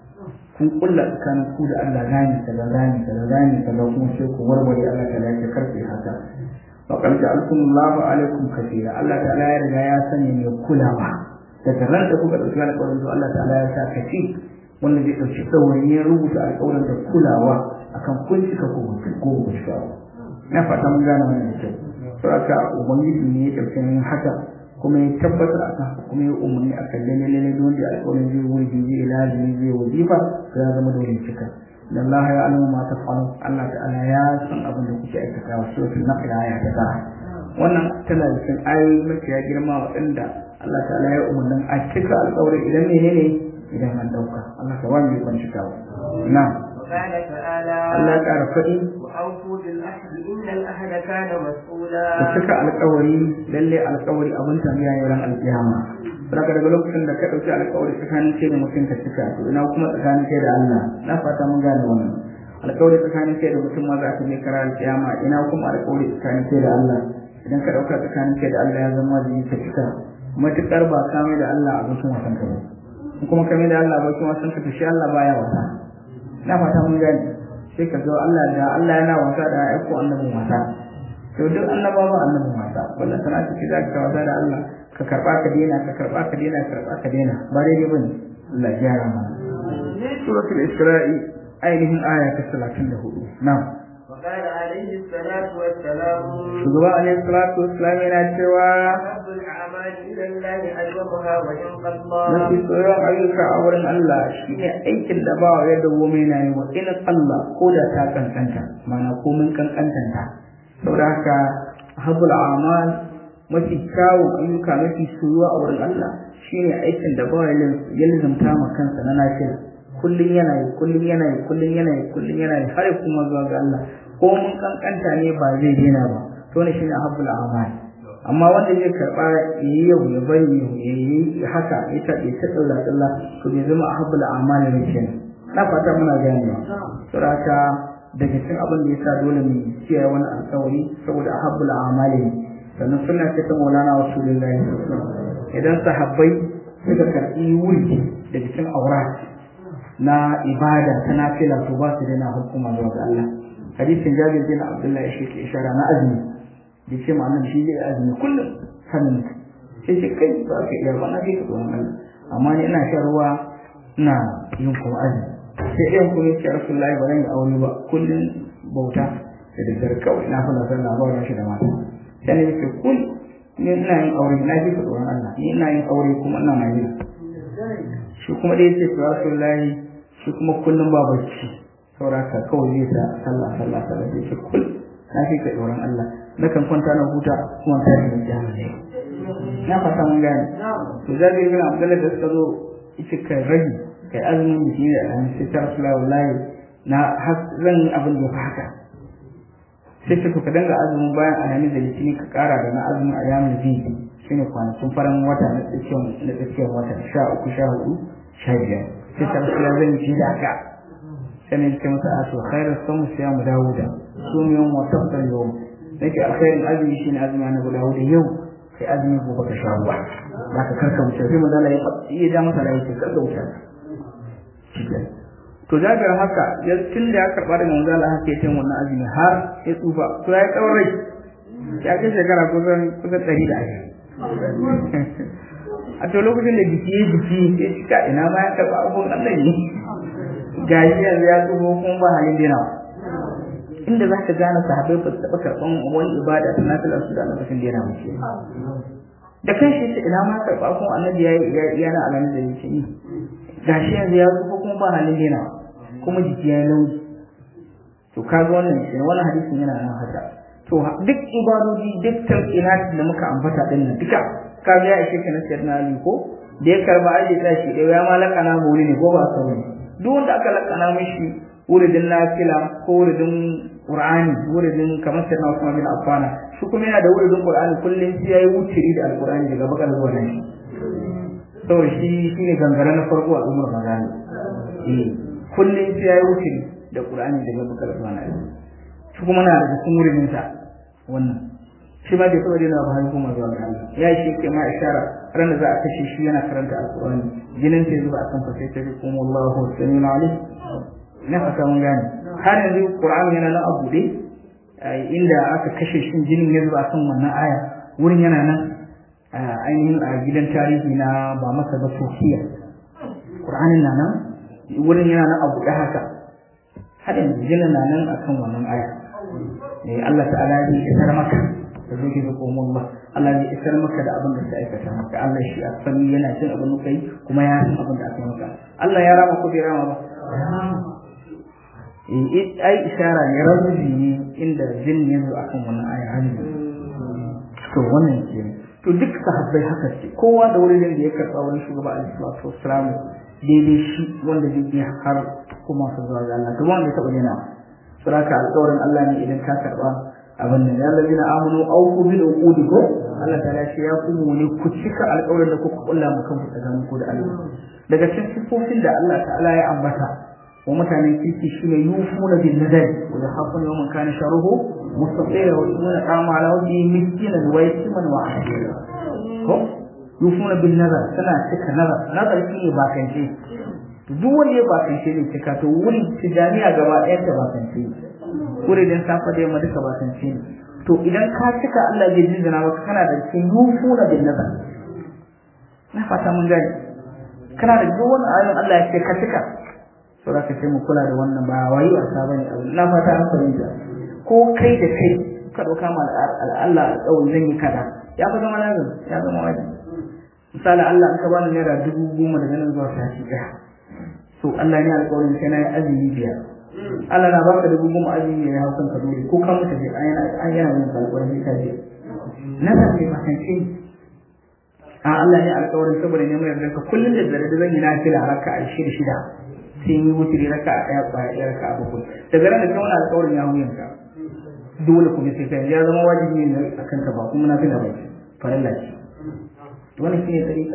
kun kulla tsakanin ku da Allah gani kaza gani kaza gani kaza kuma sai ku warware Allah ta lafiya karfe haka wa qad ja'alkumullahu alaikum kaseera Allah ta'ala ya riga ya sani ne kulawa daga ran da kuka dauki alƙawarin to Allah ta'ala ya sa kaci wanda zai dauki dawainiyar rubuta alƙawarin da kulawa akan kun cika ko ko cika na fata mun gane wannan da kyau saboda ubangiji ne ya dauki haka kuma ya tabbatar akan kuma ya umarni akan lalle lalle don da alƙawarin zai wuri zai ilahi zai wajifa ya zama dole cika dan Allah ya alama ma tafalun Allah ta'ala ya san abin da kuke aikatawa so su na aya ta tara wannan tana cikin ayoyi mafiya girma waɗanda Allah ta'ala ya umarnin a cika alƙawari idan menene idan an dauka Allah ta wani kun cikawa na قال تعالى Allah ya ƙara faɗi وأوفوا بالعهد إن العهد كان مسؤولا ku cika alƙawari lalle alƙawari abin tambaya ne ran alƙiyama saboda daga lokacin da ka dauki alƙawari tsakanin kai da mutum ka cika to ina kuma tsakanin kai da Allah na fata mun gane wannan alƙawari tsakanin kai da mutum ma za ka je kara alƙiyama ina kuma alƙawari tsakanin kai da Allah idan ka dauka tsakanin kai da Allah ya zama wajibi ka cika matukar ba ka mai da Allah abokin wasan ka ba kuma ka mai da Allah abokin wasan ka to shi Allah baya wasa na fata mun gane sai ka zo Allah da Allah yana wasa da aiko annabin wasa to duk annabawa annabin wasa wallahi sana ce za ka wasa da Allah ka karba ka dena ka karba ka dena ka karba ka dena ba dai bane Allah ya yara mana suratul isra'i ainihin aya ta talatin da hudu na'am وقال عليه الصلاة والسلام shugaba alaihi salatu wassalam yana cewa أحب الأعمال إلى الله أدومها وإن الله mafi tsoron ayyuka a wurin Allah shine aikin da ba ya dawo mai na yi wa in Allah ko da ta kankanta mana komin kankantanta saboda haka habul a'mal mafi kyawun ayyuka mafi soyuwa a wurin Allah shine aikin da ba ya lizamta ma kansa na lafiya kullun yana yi kullun yana yi kullun yana yi kullun yana yi har kuma zuwa ga Allah ko mun kankanta ne ba zai daina ba to ne shine habul a'mal amma wanda zai karba yayi yau ya bari yayi haka ya ta ta daura Allah to bai zama habul a'mal ne kenan na fata muna gani saboda daga cikin abin da yasa dole mu kiyaye wani alƙawari saboda habul a'mal ne sannan sunna ce ta Maulana Rasulullahi sallallahu alaihi wasallam idan sahabbai suka karbi wuri daga cikin aura na ibada ta nafila to ba su daina hukuma zuwa ga Allah hadisin Jabir bin Abdullah shi ke ishara na azumi da ce ma annabi shi zai azumi kullum sanin sai ce kai ba ka iya ba na kai ka tsoron Allah amma ni ina shan ruwa ina yin kuma azumi sai ɗayan kuma ya ce Rasulullahi ba zan yi aure ba kullum bauta da daddare kawai na fara sallah ba wani shi da mata sai ne ce kun ni ina yin aure na kai ka tsoron Allah ni ina yin aure kuma ina mai yi shi kuma da ya ce Rasulullahi shi kuma kullum ba bacci sauraka kawai zai ta sallah sallah sallah zai ce kul na fi kai tsoron Allah na kan kwanta na huta kuma ta yi da jami'a na fata mun gane to zabi bin Abdullah da suka zo ita kai rage kai azumin da shi da an sai ta Rasulullahi wallahi na zan yi abin da haka sai ka ka danga azumin bayan alhamis da litini ka kara da na azumin ayyamin biyu shine kwanakin faran wata na tsakiyar na tsakiyar wata sha uku sha hudu sha biyar sai ta Rasulullahi zan yi da haka sai ne ke masa aso khairu sawm siyam Dawuda sum yawm wa tafsir yawm nake alkhairin azumi shine azumi na Dawuda yau sai azumi gobe ka sha ruwa zaka karka wuce sai manzo Allah ya ja masa rai sai karka wuce to daga haka ya tunda ya karba da manzo Allah haka yayin wannan azumi har ya tsufa to ya kaurai ya ce shekara kusan kusan ɗari da ashirin a to lokacin da biki biki sai cika ina ma ya karba abun Allah ne gashi yanzu ya tsufa kuma ba halin dena inda za ka gane sahabbai ba su taɓa karɓan wani ibada ta nafilar su da lokacin dena muke da kan shi ina ma karɓa kuma annabi ya yana alamun da yake yi gashi yanzu ya tsufa kuma ba halin dena kuma jiki ya yi lauji to kaga wannan shi wannan hadisin yana nan haka to duk ibadoji duk talqinat da muka ambata din nan duka kaga ya ishe kana sayyidina Ali ko da ya karba aje tashi da ya malaka na mawli ne ko ba sauri duk wanda aka lakana mishi wuridin nafila ko wuridin Qur'ani wuridin kamar sayyidina Usman bin Affan shi kuma yana da wuridin Qur'ani kullun sai yayi wutiri da Al-Qur'ani daga bakar zuwa nan to shi shine gangara na farko a umar magana eh kullun sai yayi wutiri da Qur'ani daga bakar zuwa nan shi kuma na da cikin wurin sa wannan shi ma bai taɓa dena ba har kuma zuwa ga Allah ya shi ke ma ishara ran da za a kashe shi yana karanta alqur'ani jinin sai zuba akan fa sai ta bi kuma Allahu samiul alim na fata mun gane har yanzu Qur'ani yana nan abu dai inda aka kashe shi jinin ya zuba akan wannan aya wurin yana nan ainihin a gidan tarihi na ba masa ba Turkiya Qur'anin na nan wurin yana nan abu da haka har yanzu jinin na nan akan wannan aya eh Allah ta'ala ya isar maka da zai ga komai Allah Allah ya isar maka da abin da ka aikata maka Allah shi asali yana cin abin da kai kuma ya san abin da aka maka Allah ya rama ko bai rama ba eh ai ishara ne rabuji ne inda jin ya zo akan wannan aya hannu to wannan ke to duk sahabbai haka ce kowa da wurin da ya karɓa wani shugaba alaihi salatu wassalam daidai shi wanda zai yi har kuma su zuwa ga Allah to wanda ya taɓa yana suraka alƙawarin Allah ne idan ka karɓa abin nan ya lalina amanu auku bil uqudi ko Allah ta'ala shi ya kuma ne ku cika alƙawarin da kuka kulla mu kanku tsakanin ku da Allah daga cikin sifofin da Allah ta'ala ya ambata wa mutanen kirki shine yufuna bin nadar wa yahquna yawman kana sharuhu mustaqira wa yusuna qama ala wajhi miskinan wa yatiman wa asira ko yufuna bin nadar sana cika nazar nazar shine ba kance duk wanda ya ba kance ne cika to wurin tijaniya gaba ɗaya ta ba kance kure dan safa da yamma duka ba kance ne to idan ka cika Allah zai jinjina maka kana da cikin yufuna bin nadar na fata mun gani kana da duk wani ayoyin Allah ya ce ka cika saboda ka ce mu kula da wannan ba wayi wasa bane na fata an fahimta ko kai da kai ka dauka ma Allah alƙawari zan yi kaza ya fa zama lazim ya zama wajibi misali Allah an ka bani naira dubu goma daga nan zuwa sati daya to Allah ne alƙawarin kai na yi azumi biyar Allah na baka dubu goma azumi ya hausan ka dole ko ka mutu dai an yana yin alƙawarin ka je na san me makan ce a Allah ne alƙawarin saboda ne mai yarda ka kullun da dare da zan yi nafila raka'a shida shida sai yi wuturi raka'a daya ba ya raka'a bakwai daga ran da kai wannan alƙawarin ya huyanka dole ku bi sai ya zama wajibi ne akan ka ba kuma nafila ba farilla ce wannan shine tarika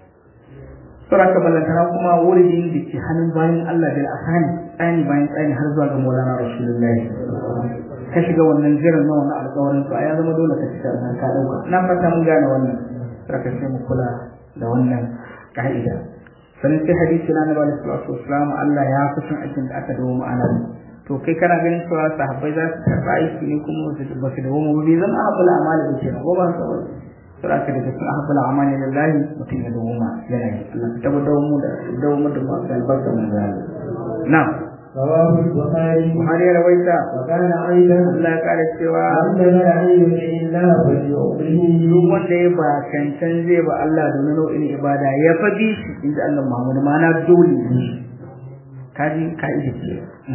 sura ka ballantana kuma wurin da ke hannun bayan Allah bil asani tsani bayan tsani har zuwa ga Maulana Rasulullahi ka shiga wannan jiran na wannan alƙawarin to ya zama dole ka cika nan ka dauka na fata mun gane wannan sura ka sai mu kula da wannan ka'ida sanin sai hadisi na Nabi sallallahu alaihi wasallam Allah ya fi son aikin da aka dawo ma'ana to kai kana ganin cewa sahabbai za su karɓa aiki ne kuma ba su dawo mu bai zama ahabul amali da ke ko ba su wani sura ka daga cikin ahabul amali lillahi mutum ya dawo ma yana yi Allah ta dawo mu da dawo mu da masu albarka mun zali na رواه البخاري Buhari ya rawaita وكان أيضا Allah ya kare cewa عند العلم إلا فليؤمنه duk wanda ya ba cancan zai ba Allah da nau'in ibada ya faɗi shi inda Allah Muhammad ma'ana dole ne kaji kaide ce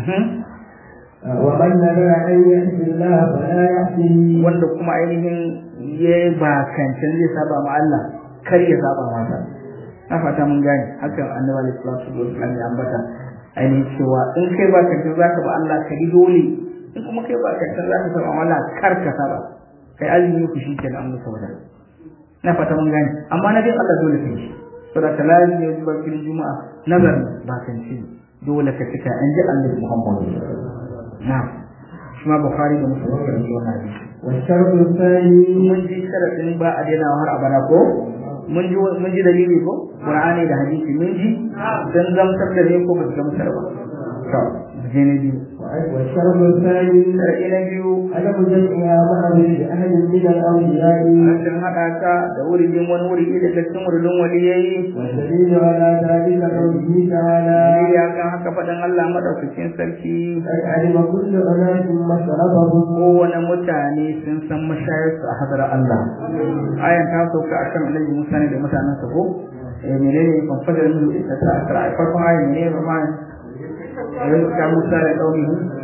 ومن نذر أن يحب الله فلا يحسن wanda kuma ainihin ya ba cancan zai saba ma Allah kar ya saba masa na fata mun gane hakan Annabi sallallahu alaihi wasallam ya ambata ainihin cewa in kai ba cancan zaka ba Allah ka yi dole in kuma kai ba cancan zaka saba ma Allah kar ka saba kai azumi ku shi kenan an musa wajen na fata mun gane amma na din Allah dole kai shi saboda talazi ne zuwa filin juma'a nazar ba canci dole ka cika an ji Annabi Muhammad na'am shi ma Bukhari da Muslim da wannan hadisi والشرط الثاني mun ji sharadin ba a daina har abada ko mun ji mun ji dalili ko Qur'ani da hadisi mun ji dan zamtar da ne ko ba zamtar ba to jene ji والشرط الثاني ila biyu عدم جمعها مع أحد من الأولياء an hada ta da wurin wani wuri da cikin wurin waliyai والدليل على ذلك قوله تعالى ya kan haka fadan Allah madaukakin sarki قد علم كل أناس مشربهم kowane mutane sun san mashayarsu a hadar Allah ayan ta sauka akan Annabi Musa ne da mutanansa ko eh menene kan fadar mu ita ta akara farkon ayan ne ba ma eh ka Musa da kauni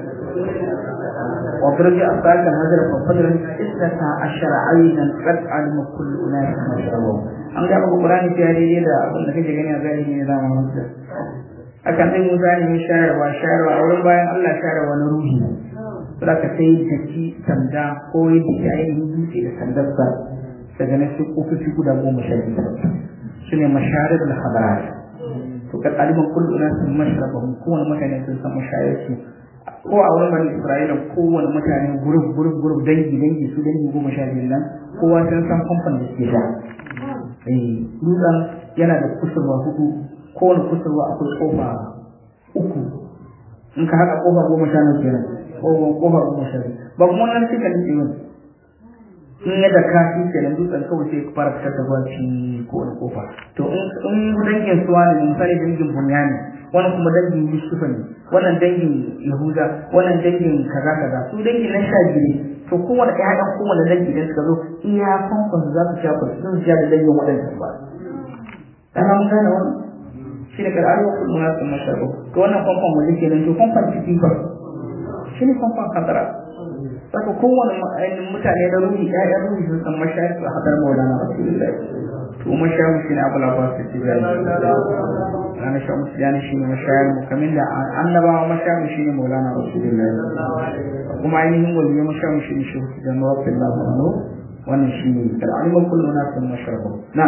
wa farji asaka hadar kan fadar ita ta ashara ayyan qad alima kullu unas mashrabahum an ga ba Qur'ani ta dai da abin da kake gani a zahiri ne zaman Musa akan dai Musa ne shayarwa shayarwa wurin bayan Allah shayarwa na ruhi za ka sai jaki sanda ko yadda ya yi dutse da sandarsa daga na shi ofishi guda goma sha biyu su ne masharar da habarar to ka ɗaliban kullu na sun masharaba kowane mutane sun san mashayar su ko a wurin bani Isra'ila kowane mutane gurub gurub gurub dangi dangi su dangi goma sha biyu nan kowa sun san famfon da suke da eh dutsen yana da kusurwa hudu kowane kusurwa akwai kofa uku in ka haɗa kofa goma sha nan kenan kofa goma sha biyu ba kuma nan suka nufi ba in yadda ka shi kenan dutsen kawai sai ka fara fitar da ruwa ci kowane kofa to in dangin suwa ne misali dangin bunyani wani kuma dangin yusufa ne wannan dangin yahuda wannan dangin kaza kaza su dangin na sha biyu to kowane ƴaƴan kowane dangi idan suka zo iya famfon za su shafa sun sha da dangin waɗanda ba dan mun gane wannan shi ne kal'adu wa kullu nasu masharu to wannan famfon wanda kenan to famfon ciki ba shi ne famfon kadara saka kowane mutane da ruhi ƴaƴan ruhi sun san mashayar su hadar maulana rasulullahi to mashayar shi ne abul abbas tijani ana sha musiyani shi ne mashayar mu kamar da annabawa mashayar shi ne maulana rasulullahi kuma ainihin waliyo mashayar shi ne shehu da rabbillahu anhu wannan shi ne al'alimul kullu nasu masharu na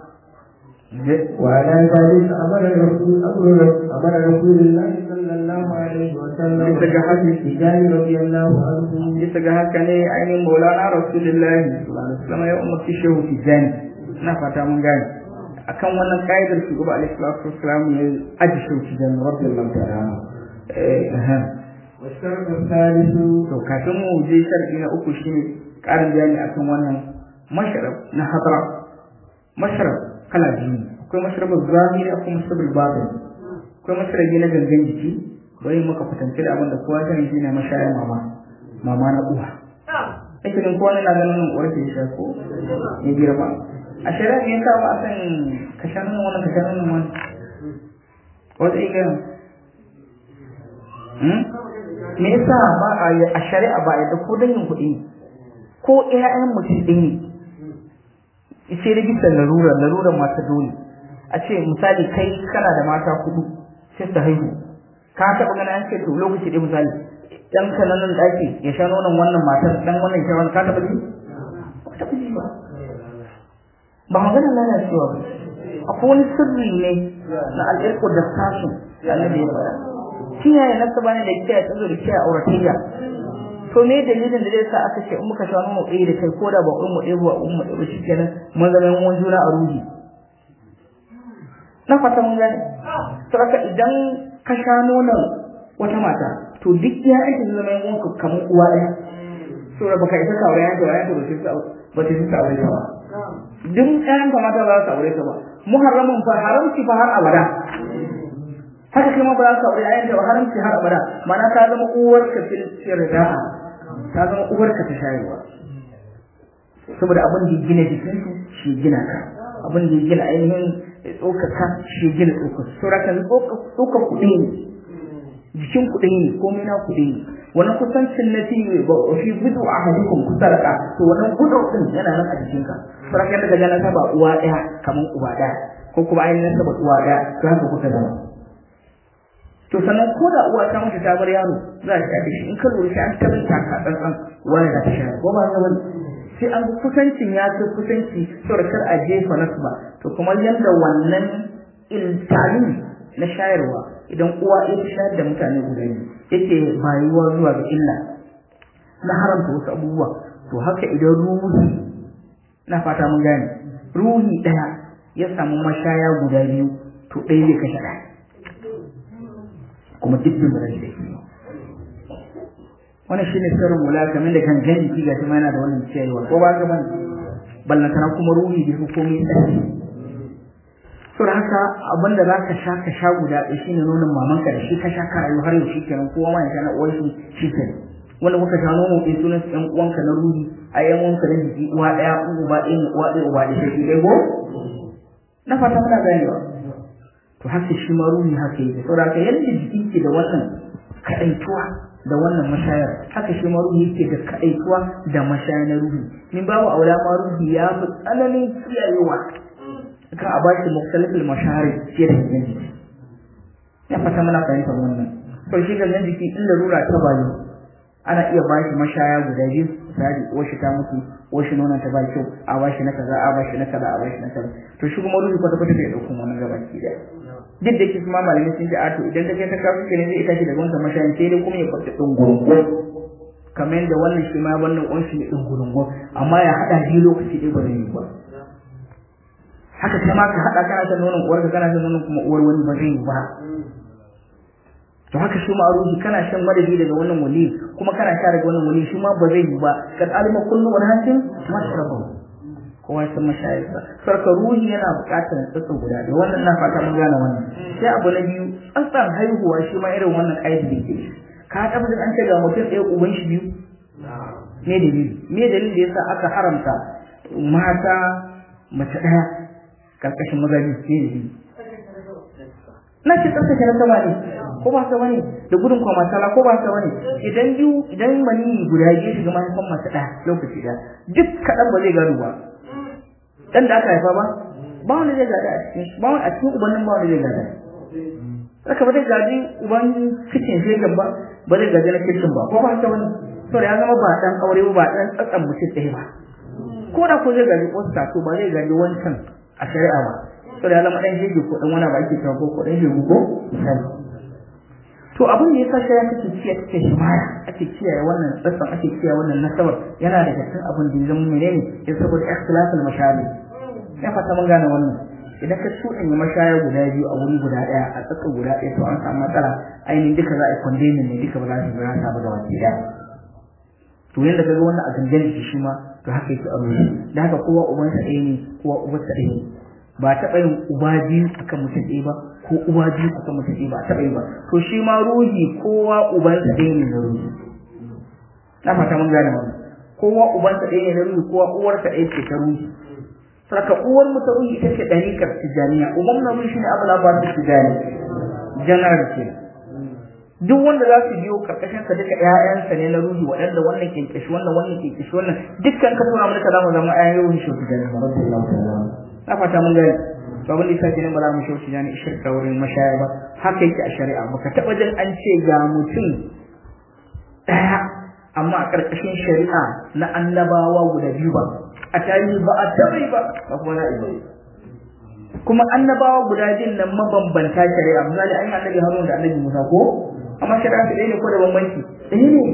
وعلى ذلك أمر الرسول أمر رسول الله صلى الله عليه وسلم بتجهز التجاري رضي الله عنه بتجهز كان يعني مولانا رسول الله صلى الله عليه وسلم يوم الشهو تجاني نفتا من جاني akan wannan kaidar shugaba alaihi salatu wassalam ya aji shehu tijani radiyallahu ta'ala eh والشرط الثالث to kafin mu je sharadi na uku shine karin bayani akan wannan mashrab na hadra mashrab kala biyu akwai mashrabul zahiri akwai mashrabul batin akwai mashrabi na gangan jiki bai maka kwatance da abin da kowa zai yi na mashayar mama mama na uwa sai kin kowa na ganin nan uwar ke sha ko ya girma a shari'a ne ka ba san ka sha nan wannan ka sha nan wannan wata igan hmm me yasa ba a shari'a ba da ko dangin kuɗi ko ƴaƴan mutum ɗin ne sai rijistar larura larura mata dole a ce misali kai kana da mata hudu sai su haihu ka taɓa ganin an ce to lokaci ɗaya misali ɗan ka nan ɗaki ya sha nonon wannan matar ɗan wannan sha wannan ka taɓa ji ba ka taɓa ji ba ba magana lalacewa ba akwai wani sirri ne na al'irko da sashin da annabi ya faɗa kiyaye nasaba ne da kiyaye tsazo da kiyaye auratayya to me dalilin da zai sa aka ce in muka sha nono ɗaya da kai ko da ba ummu ɗaya ba ummu ɗaya ba shikenan mun zama yan uwan juna a ruhi na fata mun gane to haka idan ka sha nonon wata mata to duk ya ake zama yan uwan kamar uwa ɗaya so da baka isa ka aure ya ta ya ta ba ta ba ta ta aure ta ba duk ɗayan ka mata ba za su aure ta ba muharramin fa haramci fa har abada haka kai ma ba za ka aure ayan da haramci har abada mana ta zama uwarka fil sirda'a ta zama uwarka ta shayarwa saboda abin da gina jikin su shi gina ka abin da gina ainihin tsokaka shi gina tsokaka saboda kan tsokaka kuɗi ne jikin kuɗi ne komai na kuɗi ne wannan kusancin na fi fi budu a hadikum kusaraka to wannan gudu din yana nan a jikinka saboda kan daga jana ta ba uwa ɗaya kamar uba ɗaya ko kuma ainihin ta ba uwa ɗaya to haka kuka zama to sannan ko da uwa ta mutu ta bar yaro za ta tafi shi in ka lura shi an tabbata ka tsantsan wani da ta shayar ko ba ga wani sai an kusancin ya ce kusanci saboda kar a jefa nasu ba to kuma yanda wannan iltali na shayarwa idan uwa ya shayar da mutane guda biyu yake bayuwa zuwa ga illa na haramta wasu abubuwa to haka idan ruhi na fata mun gane ruhi daya ya samu mashaya guda biyu to ɗaya zai kashe ɗaya kuma duk da rai da shi wannan shine sirrin wala kamar da kan gani ki ga shi ma yana da wannan cewa ko ba ga ban ballantana kuma ruhi da hukumi tsari to haka abinda zaka sha ka sha guda ɗaya shine nonon mamanka da shi ka sha ka rayu har yau shikenan kowa ma ya sha na uwar shi shikenan wanda kuka sha nono ɗaya sunan ɗan uwanka na ruhi a yan uwanka na jiki uwa ɗaya uba ɗaya ne uwa ɗaya uba ɗaya shi ɗaya go na fata muna ganewa to haka shi ma ruhi haka yake saboda haka yadda jiki ke da wannan kaɗaituwa da wannan mashayar haka shi ma ruhi yake da kaɗaituwa da mashayar na ruhi min babu aula ma ruhi ya fi tsananin kiyayewa kan a bashi muktalifin mashayar fiye da gangan jiki ya fata muna fahimtar wannan to shi gangan jiki in larura ta bayu ana iya bashi mashaya guda biyu misali washi ta mutu washi nonon ta ba kyau a bashi na kaza a bashi na kaza a bashi na kaza to shi kuma ruhi kwata kwata bai dauko wannan gaba ki da duk da kisa malamai sun ji ato idan ta kai ta kawo kenan zai tashi daga wannan mashayin sai dai kuma ya kwata dungurungun kamar yadda wannan shi ma wannan ƙunshi ne dungurungun amma ya haɗa biyu lokaci ɗaya ba zai yi ba haka kai ma ka haɗa kana son nonon uwarka kana son nonon kuma uwar wani ba zai yi ba to haka shi ma ruhi kana shan madadi daga wannan wali kuma kana sha daga wannan wali shi ma ba zai yi ba kad alima kullu wal hakim mashrabu kowa san mashayarsa sarka ruhi yana buƙatar tsatsa guda da wannan na fata mun gane wannan sai abu na biyu tsatsan haihuwa shi ma irin wannan kaidi da ke ka tabbata an ce ga mutum ɗaya uban shi biyu me dalili me dalili da yasa aka haramta mata mace ɗaya karkashin magaji ne dalili na ce tsaftace na sama ne ko ba sa bane da gudun kwa masala ko ba sa bane idan biyu idan mani guda biyu shiga mahaifan mace ɗaya lokaci ɗaya duk kaɗan ba zai gado ba dan da aka haifa ba ba wanda zai gada a cikin ba a cikin ubannin ba wanda zai gada saka ba zai gaji uban cikin shegan ba ba zai gaji na cikin ba ko ba sa bane to da ya zama ba dan aure ba ba dan tsatsan mutum ɗaya ba ko da ko zai gaji ko to ba zai gaji wancan a shari'a ba to da zama dan shege ko dan wani ba ake cewa ko ko dan shege ko misali to abin da yasa shari'a take kiyaye take shimaya ake kiyaye wannan tsatsan ake kiyaye wannan nasabar yana da cikin abin da zama menene ya saboda ikhtilaful mashabi ya fata mun gane wannan idan ka shuɗin mashaya guda biyu a wuri guda ɗaya a tsatsan guda ɗaya to an samu matsala ainihin duka za a yi condemning ne duka ba za su ba ta ba da wani ɗaya to yanda kaga wannan a gangan shi ma to haka yake a ruhi da haka kowa ubansa ɗaya ne kowa ubansa ɗaya ne ba taɓa yin uba biyu akan mutum ɗaya ba ko uba biyu akan mutum ɗaya ba taɓa yi ba to shi ma ruhi kowa ubansa ɗaya ne na ruhi na fata mun gane wannan kowa ubansa ɗaya ne na ruhi kowa uwarsa ɗaya ce ta ruhi saka uwar mu ta ruhi ita ce ɗariƙar tijaniya uban na ruhi shine abul abbas tijani janar ke duk wanda za su biyo karkashin sa duka ƴaƴansa ne na ruhi waɗanda wannan ke kishi wannan wannan ke kishi wannan dukkan ka tura mu za mu zama ƴaƴan ruhi shi tijani radiyallahu ta'ala na fata mun gani to abin da yasa ne ba za mu shauki jani shirka wurin mashaya ba haka yake a shari'a baka taba jin an ce ga mutum daya amma a karkashin shari'a na annabawa guda biyu ba a tarihi ba a taba ba ba kuma za a yi kuma annabawa guda biyun nan mabambanta shari'a misali an yi annabi Harun da annabi Musa ko amma shari'a su ɗaya ne ko da bambanci ɗaya ne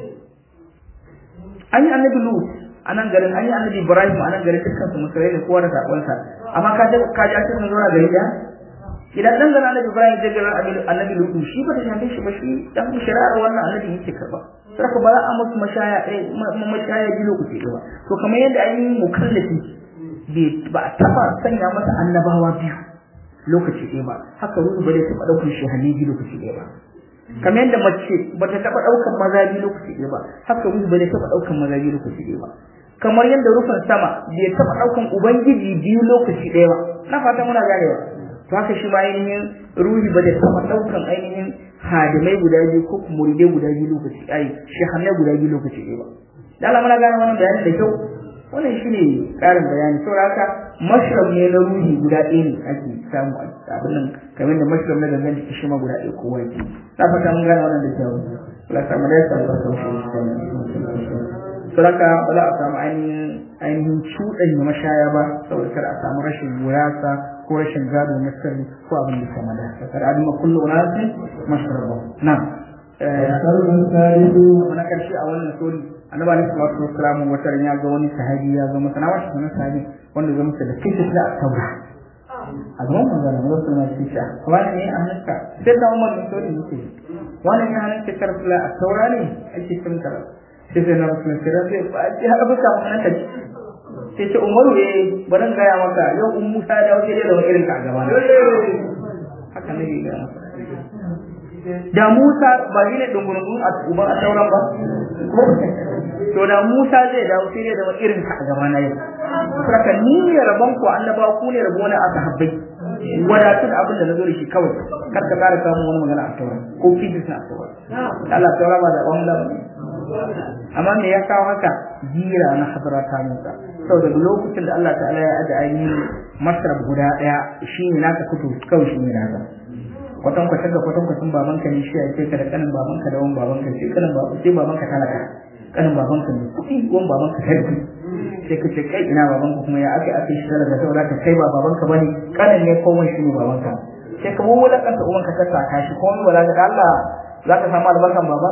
an yi annabi Lut a nan garin an yi annabi Ibrahim a nan garin dukkan su musulmai ne kowa da sakonsa amma ka ji ka ji sun zo na gari da idan dan garin annabi Ibrahim da garin annabi Lut shi ba ta shafe shi ba shi dan shari'ar wannan annabi yake karba saka ba za a musu mashaya eh mashaya ji lokaci ba to kamar yadda an yi mukallafi ba a taba sanya masa annabawa biyu lokaci ɗaya ba haka ruhu ba zai taɓa ɗaukar shi hannu lokaci ɗaya ba kamar yadda mace ba ta taɓa ɗaukar maza biyu lokaci ɗaya ba haka ruhu ba zai taɓa ɗaukar maza biyu lokaci ɗaya ba kamar yadda rufin sama bai taɓa ɗaukan ubangiji biyu lokaci ɗaya ba na fata muna ganewa to haka shi ma ainihin ruhi ba zai taɓa ɗaukan ainihin hadimai guda biyu ko muridai guda biyu lokaci ai shehannai guda biyu lokaci ɗaya ba da Allah muna gane wannan bayanin da kyau wannan shine karin bayani saboda haka mashrab ne na ruhi guda ɗaya ne ake samu a abin nan kamar da mashrab na gangan jiki shi ma guda ɗaya kowa ke na fata mun gane wannan da kyau Allah ta mu da ya samu barka shi saboda ba za a samu ainihin ainihin cuɗanya mashaya ba saboda kar a samu rashin wurasa ko rashin gado na sirri ko abin da sama da kar a dima kullu wurasi mashraba na na karshe a wannan sori annabi alaihi salatu wassalam wata ran ya ga wani sahabi ya ga masa na wasu sunan sahabi wanda zai masa da kishi da taura a gaban manzon Allah sallallahu alaihi wasallam wani ne a hannunka sai da Umar ne sori yake wani ne hannunka karfula a taura ne ake cin kara sai sai na musulun sai sai ba ji haka baka mun nan kaji sai ce Umaru eh baran ga ya maka yau um Musa da wuce da wani irin ka gaba na haka ne ga da Musa ba shi ne dungurungun a uban a tauran ba to da Musa zai dawo sai da wani irin ka gaba na yau saka ni ne rabon ku annaba ku ne rabo na aka habbai wadatun abin da nazo da shi kawai kar ka kara samu wani magana a tauran ko kidis na tauran Allah taura ba da wannan amma me ya kawo haka jira na hadrata Musa saboda lokacin da Allah ta'ala ya aje ainihin masrab guda daya shine naka fito kawai shine naka kwatan kwatan ga kwatan kwatan babanka ne shi yake ka da kanin babanka da wan babanka sai kanin babanka sai babanka talaka kanin babanka ne kudi wan babanka sarki sai ka ce kai ina babanka kuma ya ake ake shi daga saboda ka kai ba babanka bane kanin ne komai shi ne babanka sai ka wulakanta uban ka saka shi ko wala ga Allah za ka samu albarkan baban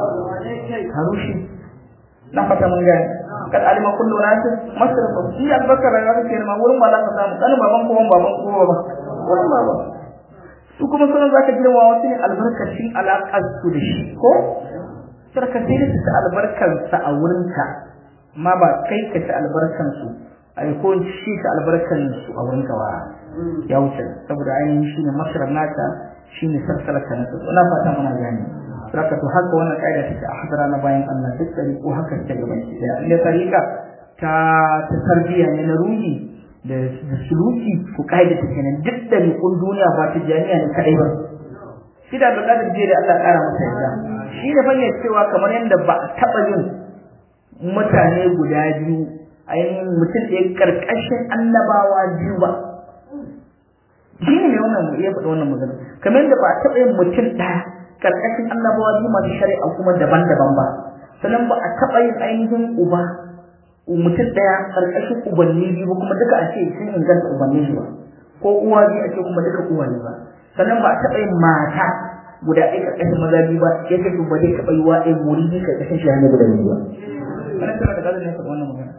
ka rushe na fata mun ga kad alima kullu nas masrafa shi albarkar da kake nema wurin ba za ka samu dan baban ko baban ko baba wurin baba su kuma sanan zaka girma wasu ne albarkacin alaƙar su da shi ko sarka sai da ta albarkar sa a wurin ka amma ba kai ka ta albarkan su ai ko shi ta albarkan su a wurin ka wa ya wuce saboda ainihin shine masrar naka shine sarsalaka na ina fata muna gani saka to haka wannan kaida take a hadara na bayan Allah duk dari ko haka take gaban shi da Allah tarika ta ta tarbiya ne na ruhi da suluki ko kaida take ne duk dari kun duniya ba ta jami'a ne kadai ba shi da da kadar je da Allah kara masa yadda shi da fanne cewa kamar yanda ba taba yin mutane guda biyu ainihin mutum da karkashin annabawa biyu ba shi ne wannan ya faɗa wannan magana kamar yadda ba a taɓa yin mutum ɗaya karkashin annabawa biyu masu shari'a kuma daban-daban ba sannan ba a taɓa yin ainihin uba mutum ɗaya karkashin ubanni biyu ba kuma duka a ce sun inganta ubanni shi ba ko uwa biyu a ce kuma duka uwa ne ba sannan ba a taɓa yin mata guda ɗaya karkashin maza biyu ba ya ce ba zai taɓa yi wa ɗaya muri biyu karkashin shi hannu guda biyu ba wannan tana da gazan ne faɗa wannan magana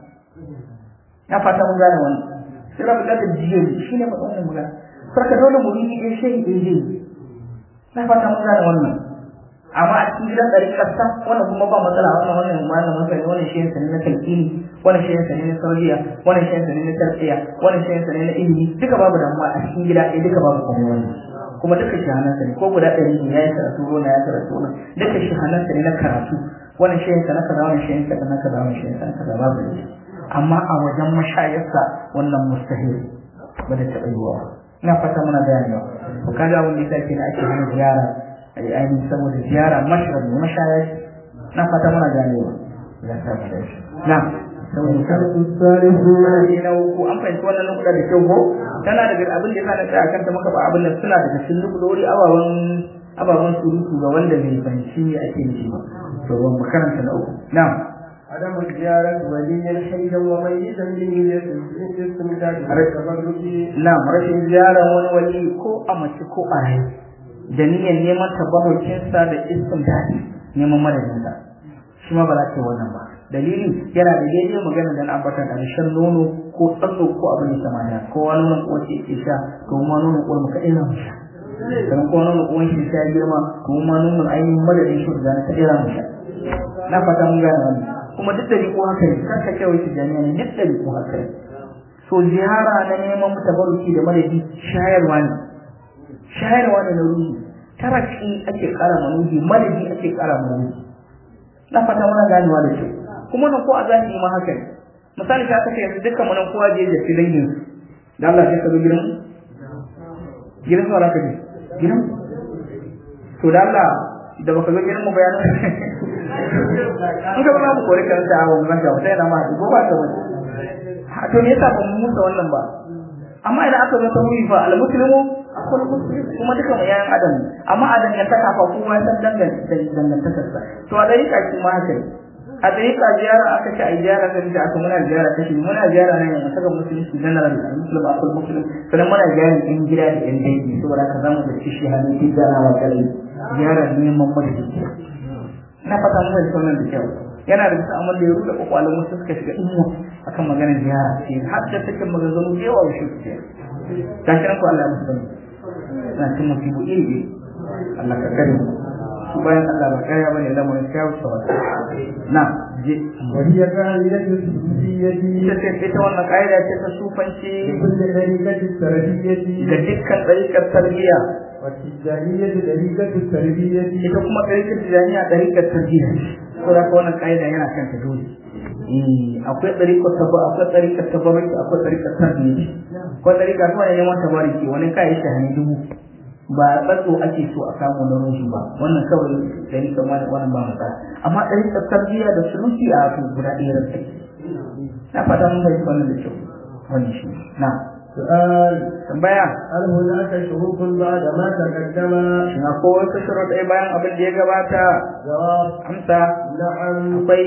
na fata mun gane wannan sai ba da jiya shi ne faɗa wannan magana sarka dole mu yi ɗin shehi ɗin jini na fata mun gane wannan amma a cikin gidan ɗari ƙasa wannan kuma ba matsala wannan wannan wannan matsala wannan shehin sani na talƙini wannan shehin sani na sauriya wannan shehin sani na tarbiya wannan shehin sani na ilimi duka babu damuwa a cikin gida ɗaya duka babu kuma wannan kuma duka shahanan sani ko guda ɗari ne ya yi karatu wannan ya karatu wannan duka shahanan sani na karatu wannan shehin sa na kaza wannan shehin sa na kaza wannan shehin sa na kaza babu ne amma a wajen mashayarsa wannan mustahil ba da taɓa yiwuwa ina fata muna ganewa to kaga abin da yake ne ake hana ziyara ai ainihin saboda ziyara mashrab ne mashaya na fata muna ganewa ya ta fara shi na saboda karatu salihu ina ku an fahimci wannan nukuda da kyau ko tana daga abin da yasa na tsaya kanta maka ba abin da suna daga cikin nukudori ababan ababan surutu ga wanda bai fahimci me ake nufi ba to ban makaranta na uku na'am عدم زيارة ولي حيا وميتا بنية الاستمداد والتبرك. نعم رشد زيارة ولي كو أمشي كو أرهي دنيا نيمان تبرك كنسا دا استمداد نيمان مدنسا شما بلاتي ونبا dalili yana da daidai magana da ambata da shan nono ko tsatso ko abin da sama da ko wani nono ko ce ke sha ko ma nono ko muka ina mu sha dan ko nono ko shi sha girma ko ma nono ainihin madadin shi da ta ira mu sha na fata mun gane wannan kuma duk da ko haka ne kanka kai wai jami'a ne duk da ko haka ne so ziyara na neman mutabaruki da madadi shayarwa ne shayarwa ne na ruhi taraki ake kara manuji madadi ake kara manuji na fata muna ganewa da shi kuma nan ko a zahiri ma haka ne misali ka kace yanzu dukkan mu nan kowa je da filin ne da Allah sai ka zo gidan gidan ko raka ne gidan to da Allah da baka zo gidan mu bayanin in ka ba mu kore kan ta hawo mun ga wata na ma ko ba ta wani to me yasa ba mu musa wannan ba amma idan aka zo ta wuri fa al muslimu akwai muslim kuma duka mu yayin adam amma adam ya saka fa kuma san dangan dangantakar sa to a dai kaki ma haka a dai ka ziyara aka ce ai ziyara da da aka muna ziyara kashi muna ziyara ne mu saka musulunci general muslim akwai muslim sannan muna ziyara in gida da yan dangi saboda ka zamu da kishi hannu ki zana wa kai ziyara neman madadi na fata mun da wannan da kyau yana da bisa amma da ya ruda kokwalin wasu suka shiga immu akan maganar ziyara sai har da take maganganu da yawa shi ce ta kiran ko Allah musu bane na cin musibu iri Allah ka kare mu su bayan Allah ba kaya bane lamarin kyau ta na je وهي قاعدة السوفية ita ce ita wannan kaida ce ta sufanci كل طريقة التربية ga dukkan tsarikar tarbiyya والتجانية طريقة التربية ita kuma tsarikar tijaniya tsarikar tarbiyya ko da wannan kaida yana kan ta dole eh akwai tsarikar tabba akwai tsarikar tabarruki akwai tsarikar tarbiyya ko tsarika kuma ne neman tabarruki wani kai shi hani dubu ba tsatso ake so a samu na ruhi ba wannan kawai tsarikar wannan ba mata amma tsarikar tarbiyya da suluki a to guda ɗaya ran take na fata mun bai wannan da kyau wannan shi na سؤال tambaya هل هناك شروط بعد ما تقدم؟ shin akwai wasu sharuɗai bayan abin da ya gabata جواب amsa نعم akwai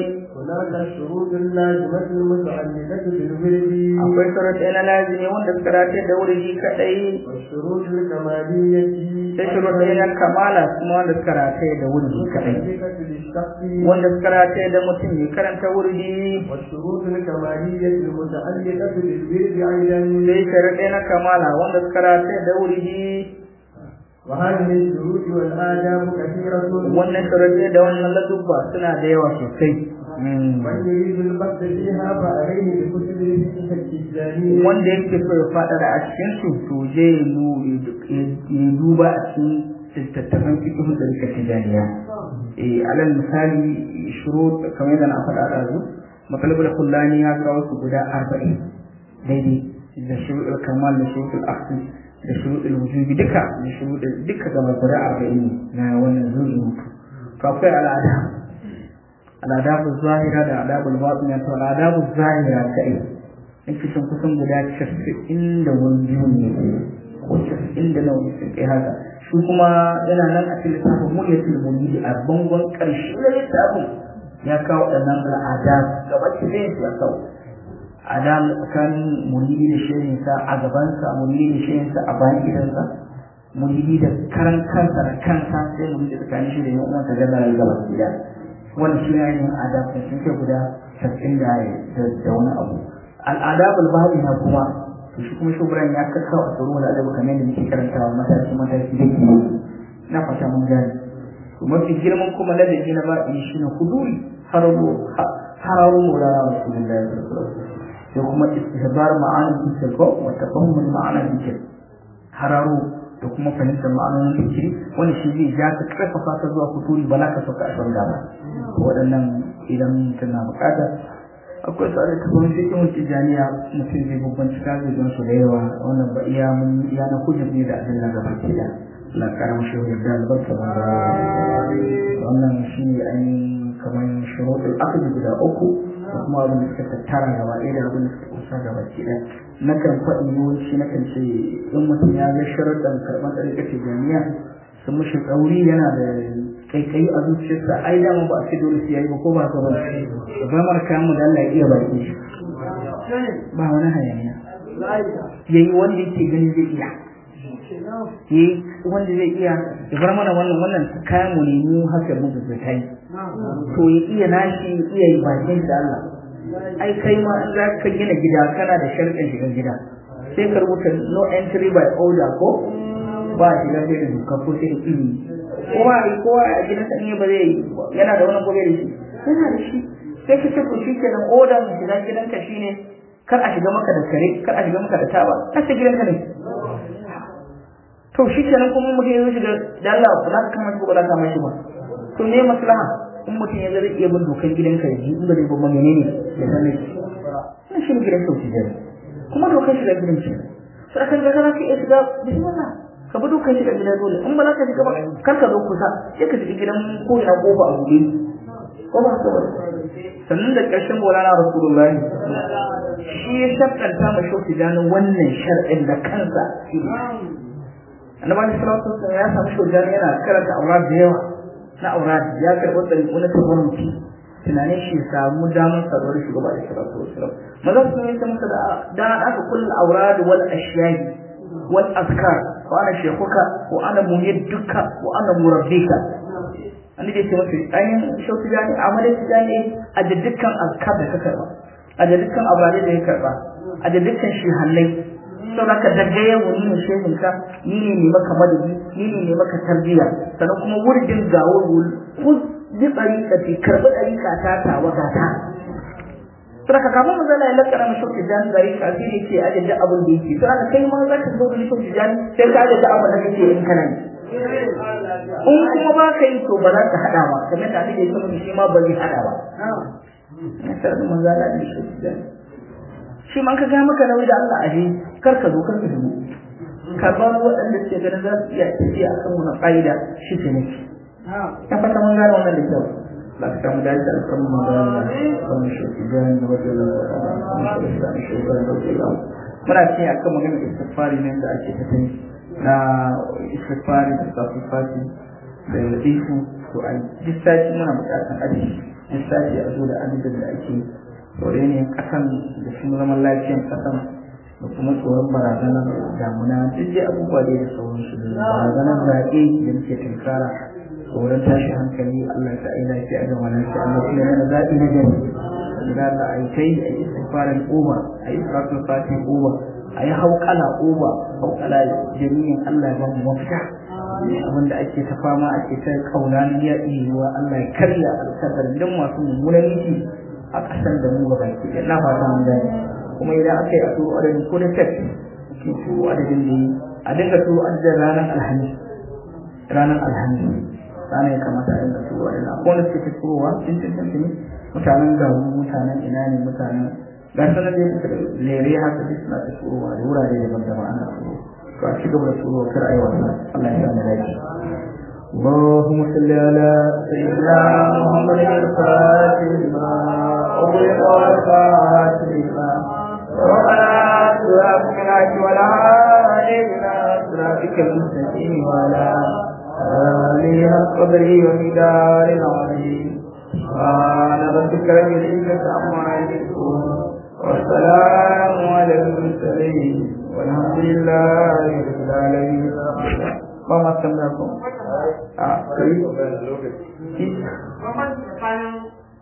هناك الشروط اللازمة المتعلقة بالورد akwai sharuɗai na lazimi wanda suka rataye da wuridi kadai والشروط الكمالية sai sharuɗai na kamala kuma wanda suka rataye da wuridi kadai المتعلقة بالشخص wanda suka rataye da mutum ya karanta wuridi والشروط الكمالية المتعلقة بالورد أيضا sai sharuɗai na kamala wanda suka rataye da wuridi وهذه الشروط والآداب كثيرة wannan sharuɗai da wannan ladubba suna da yawa sosai من يريد البحث فيها فعليه بكتب الفقه التجاني wanda yake so ya faɗa a cikin su to je ya duba a cikin littattafan fiqh da rika tijaniya eh alal misali shurut kamar yadda na faɗa da su matalibul kullani ya kawo su guda arba'in daidai da shurut kamal da shurut al-aqd da shurut al-wujubi duka da shurut duka gaba guda arba'in na wannan zuwa to akwai al'ada al'adabu zahira da al'adabu batina to al'adabu zahira kai nake son kusan guda casa'in da wani ne ko casa'in da nawa sun kai haka shi kuma yana nan a cikin littafin mulyatul mulidi a bangon ƙarshe na littafin ya kawo ɗannan al'adab gaba ɗaya ya kawo adam tsakanin mulidi da shehinsa a gabansa mulidi da shehinsa a bayan gidansa mulidi da karan kansa da kansa sai mulidi tsakanin shi da yan uwansa gaba gaba gida wani shi ne yin adab sun kai guda casa'in da wani abu al'adabul batina kuma to shi kuma shugaban ya kakkawa a tsaro da adabu kamar da muke karantawa mataki mataki da ke na fata mun gani to mafi girman kuma ladabi na baɗi shi ne huduri hararo hararo maulana rasulullahi sallallahu alaihi wasallam sai kuma istihbar ma'anin zikr ko wa tafahumul ma'anin zikr hararo da kuma fahimtar ma'anonin zikiri wanda shi zai ja ka karfafa ka zuwa huduri ba za ka sauka a sanda ba waɗannan idan tana bukata akwai tsare ta kuma cikin tijaniya mutum zai babban cika zai don su da yawa wannan ba iya mun iya na hujjar ne da adilla gaba ke da Allah karam shi da albarka ba wannan shi ne ainihin kamar shuruɗul aqd guda uku da kuma abin da suka tattara gaba ɗaya da abin da suka kusa gaba ke da nakan faɗi yawanci nakan ce in mutum ya ga sharuɗan karɓar ɗarikar tijaniya sun mushi tsauri yana da kaikayi a zuciyarsa ai dama ba a ce dole sai yayi ba ko ba ka ba ba mar kayan mu da Allah ya iya baki shi ba wani hayaniya yayi wanda yake gani zai iya yayi wanda zai iya ya bar mana wannan wannan kayan mu ne mu haka mu da kai to ya iya nashi ya iya yi bakin da Allah ai kai ma in za ka gina gida kana da sharɗin shiga gida sai ka rubuta no entry by order ko ba shi da sai da duka ko sai da ilimi kowa kowa a gidansa ne ba zai yana da wannan gobe da shi yana da shi sai ka ce ko shi kenan order mu shiga gidanka shine kar a shiga maka da kare kar a shiga maka da taba kar ta gidanka ne to shi kenan kuma mutum ya shiga da Allah ba za ka kama shi ba za ka kama shi ba to me maslaha in mutum ya zai iya bin dokan gidanka ya ji in ba zai ba menene ya sani shi shi gidan sauki da kuma dokan shiga gidan shi sai kan ga kana ka iya shiga bismillah ka bi dokan shiga gidan dole in ba za ka shiga ba kar ka zo kusa sai ka shiga gidan ko ina kofa a buɗe ko ba ka ba sannan da ƙarshen Maulana Rasulullahi shi ya shakkanta ma shoki gano wannan shar'in da kansa annabi sallallahu alaihi wasallam ya samu shoki yana karanta aura da yawa na aura ya karɓi tsari wani tabarruki tunanin shi samu damar sarwar shugaba da sallallahu alaihi wasallam maza su ne ta masa da da aka kullu aurad wal ashyai wal azkar wa ana shekuka wa ana muhidduka wa ana murabbika annabi ya ce masa ayin shauki gani amale gani a da dukkan azkar da ka karba a da dukkan abrade da ya karba a da dukkan shi hallai saboda ka daga yau ni ne shehin ka ni ne ne maka madadi ni ne ne maka tarbiya sannan kuma wurin gawo ku bi tsarika ce karbi tsarika ta tawa ga ta saboda ka kafin mu zalla ya lakara mu shauki gani gari ka sai ne ce aje da abin da yake saboda kai ma za ka zo da shauki gani sai ka aje da abin da kake in kana in kuma ba ka yi to ba za ka hada ba kamar da ake cewa shi ma ba zai hada ba na sai mun zalla da shauki gani shi man ka ga maka nauyi da Allah aje kar ka zo kar ka dubo ka ba waɗanda suke ganin za su iya tafiya akan wannan ƙa'ida shi ke nake ta fata mun gane wannan da kyau ba ka samu dace da kan magana kan shi idan da wata da shi da muna ce akan magana istighfari ne da ake ta tayi na istighfari da safifati da ifu to ai duk sai muna buƙatar aji lissafi a zo da adadin da ake tsoro ne kasan da kuma zaman lafiyan kasan da kuma tsoron barazanar damuna duk dai abubuwa dai da sauransu da barazanar zaɓe da muke tunkara tsoron tashi hankali Allah ta aina shi a gaba lafiya Allah kuma yana zaɓi na gani idan Allah a yi kai a yi istifarin uba a yi salatul fatin uba a yi hauƙala uba hauƙala jami'in Allah ya ba mu mafita abin da ake ta fama ake ta kauna na ya yiwuwa Allah ya karya alƙadar dan masu mummunan nufi a ƙasar da mu gaba ke na fata mun gani kuma idan aka yi a turo adadin ko da tek ke turo adadin da yi a dinga turo adadin ranar alhamis ranar alhamis ranar ya kamata a dinga turo adadin akwai wanda suke turowa cin cin cin cin mutanen garu mutanen ina ne mutanen ga sanar da suka lere haka duk suna ta turowa da wurare daban-daban ana turo to a ci gaba da turo kar a yi wannan Allah ya sa mu dace اللهم صل على سيدنا محمد الفاتح لما أغلق والفاتح لما ربنا صراطك العز ولا إلى صراطك المستقيم ولا آله القدر ومدار العظيم سبحان ربك رب العزة عما يصفون والسلام على المرسلين والحمد لله رب العالمين ba ma san da ku a kai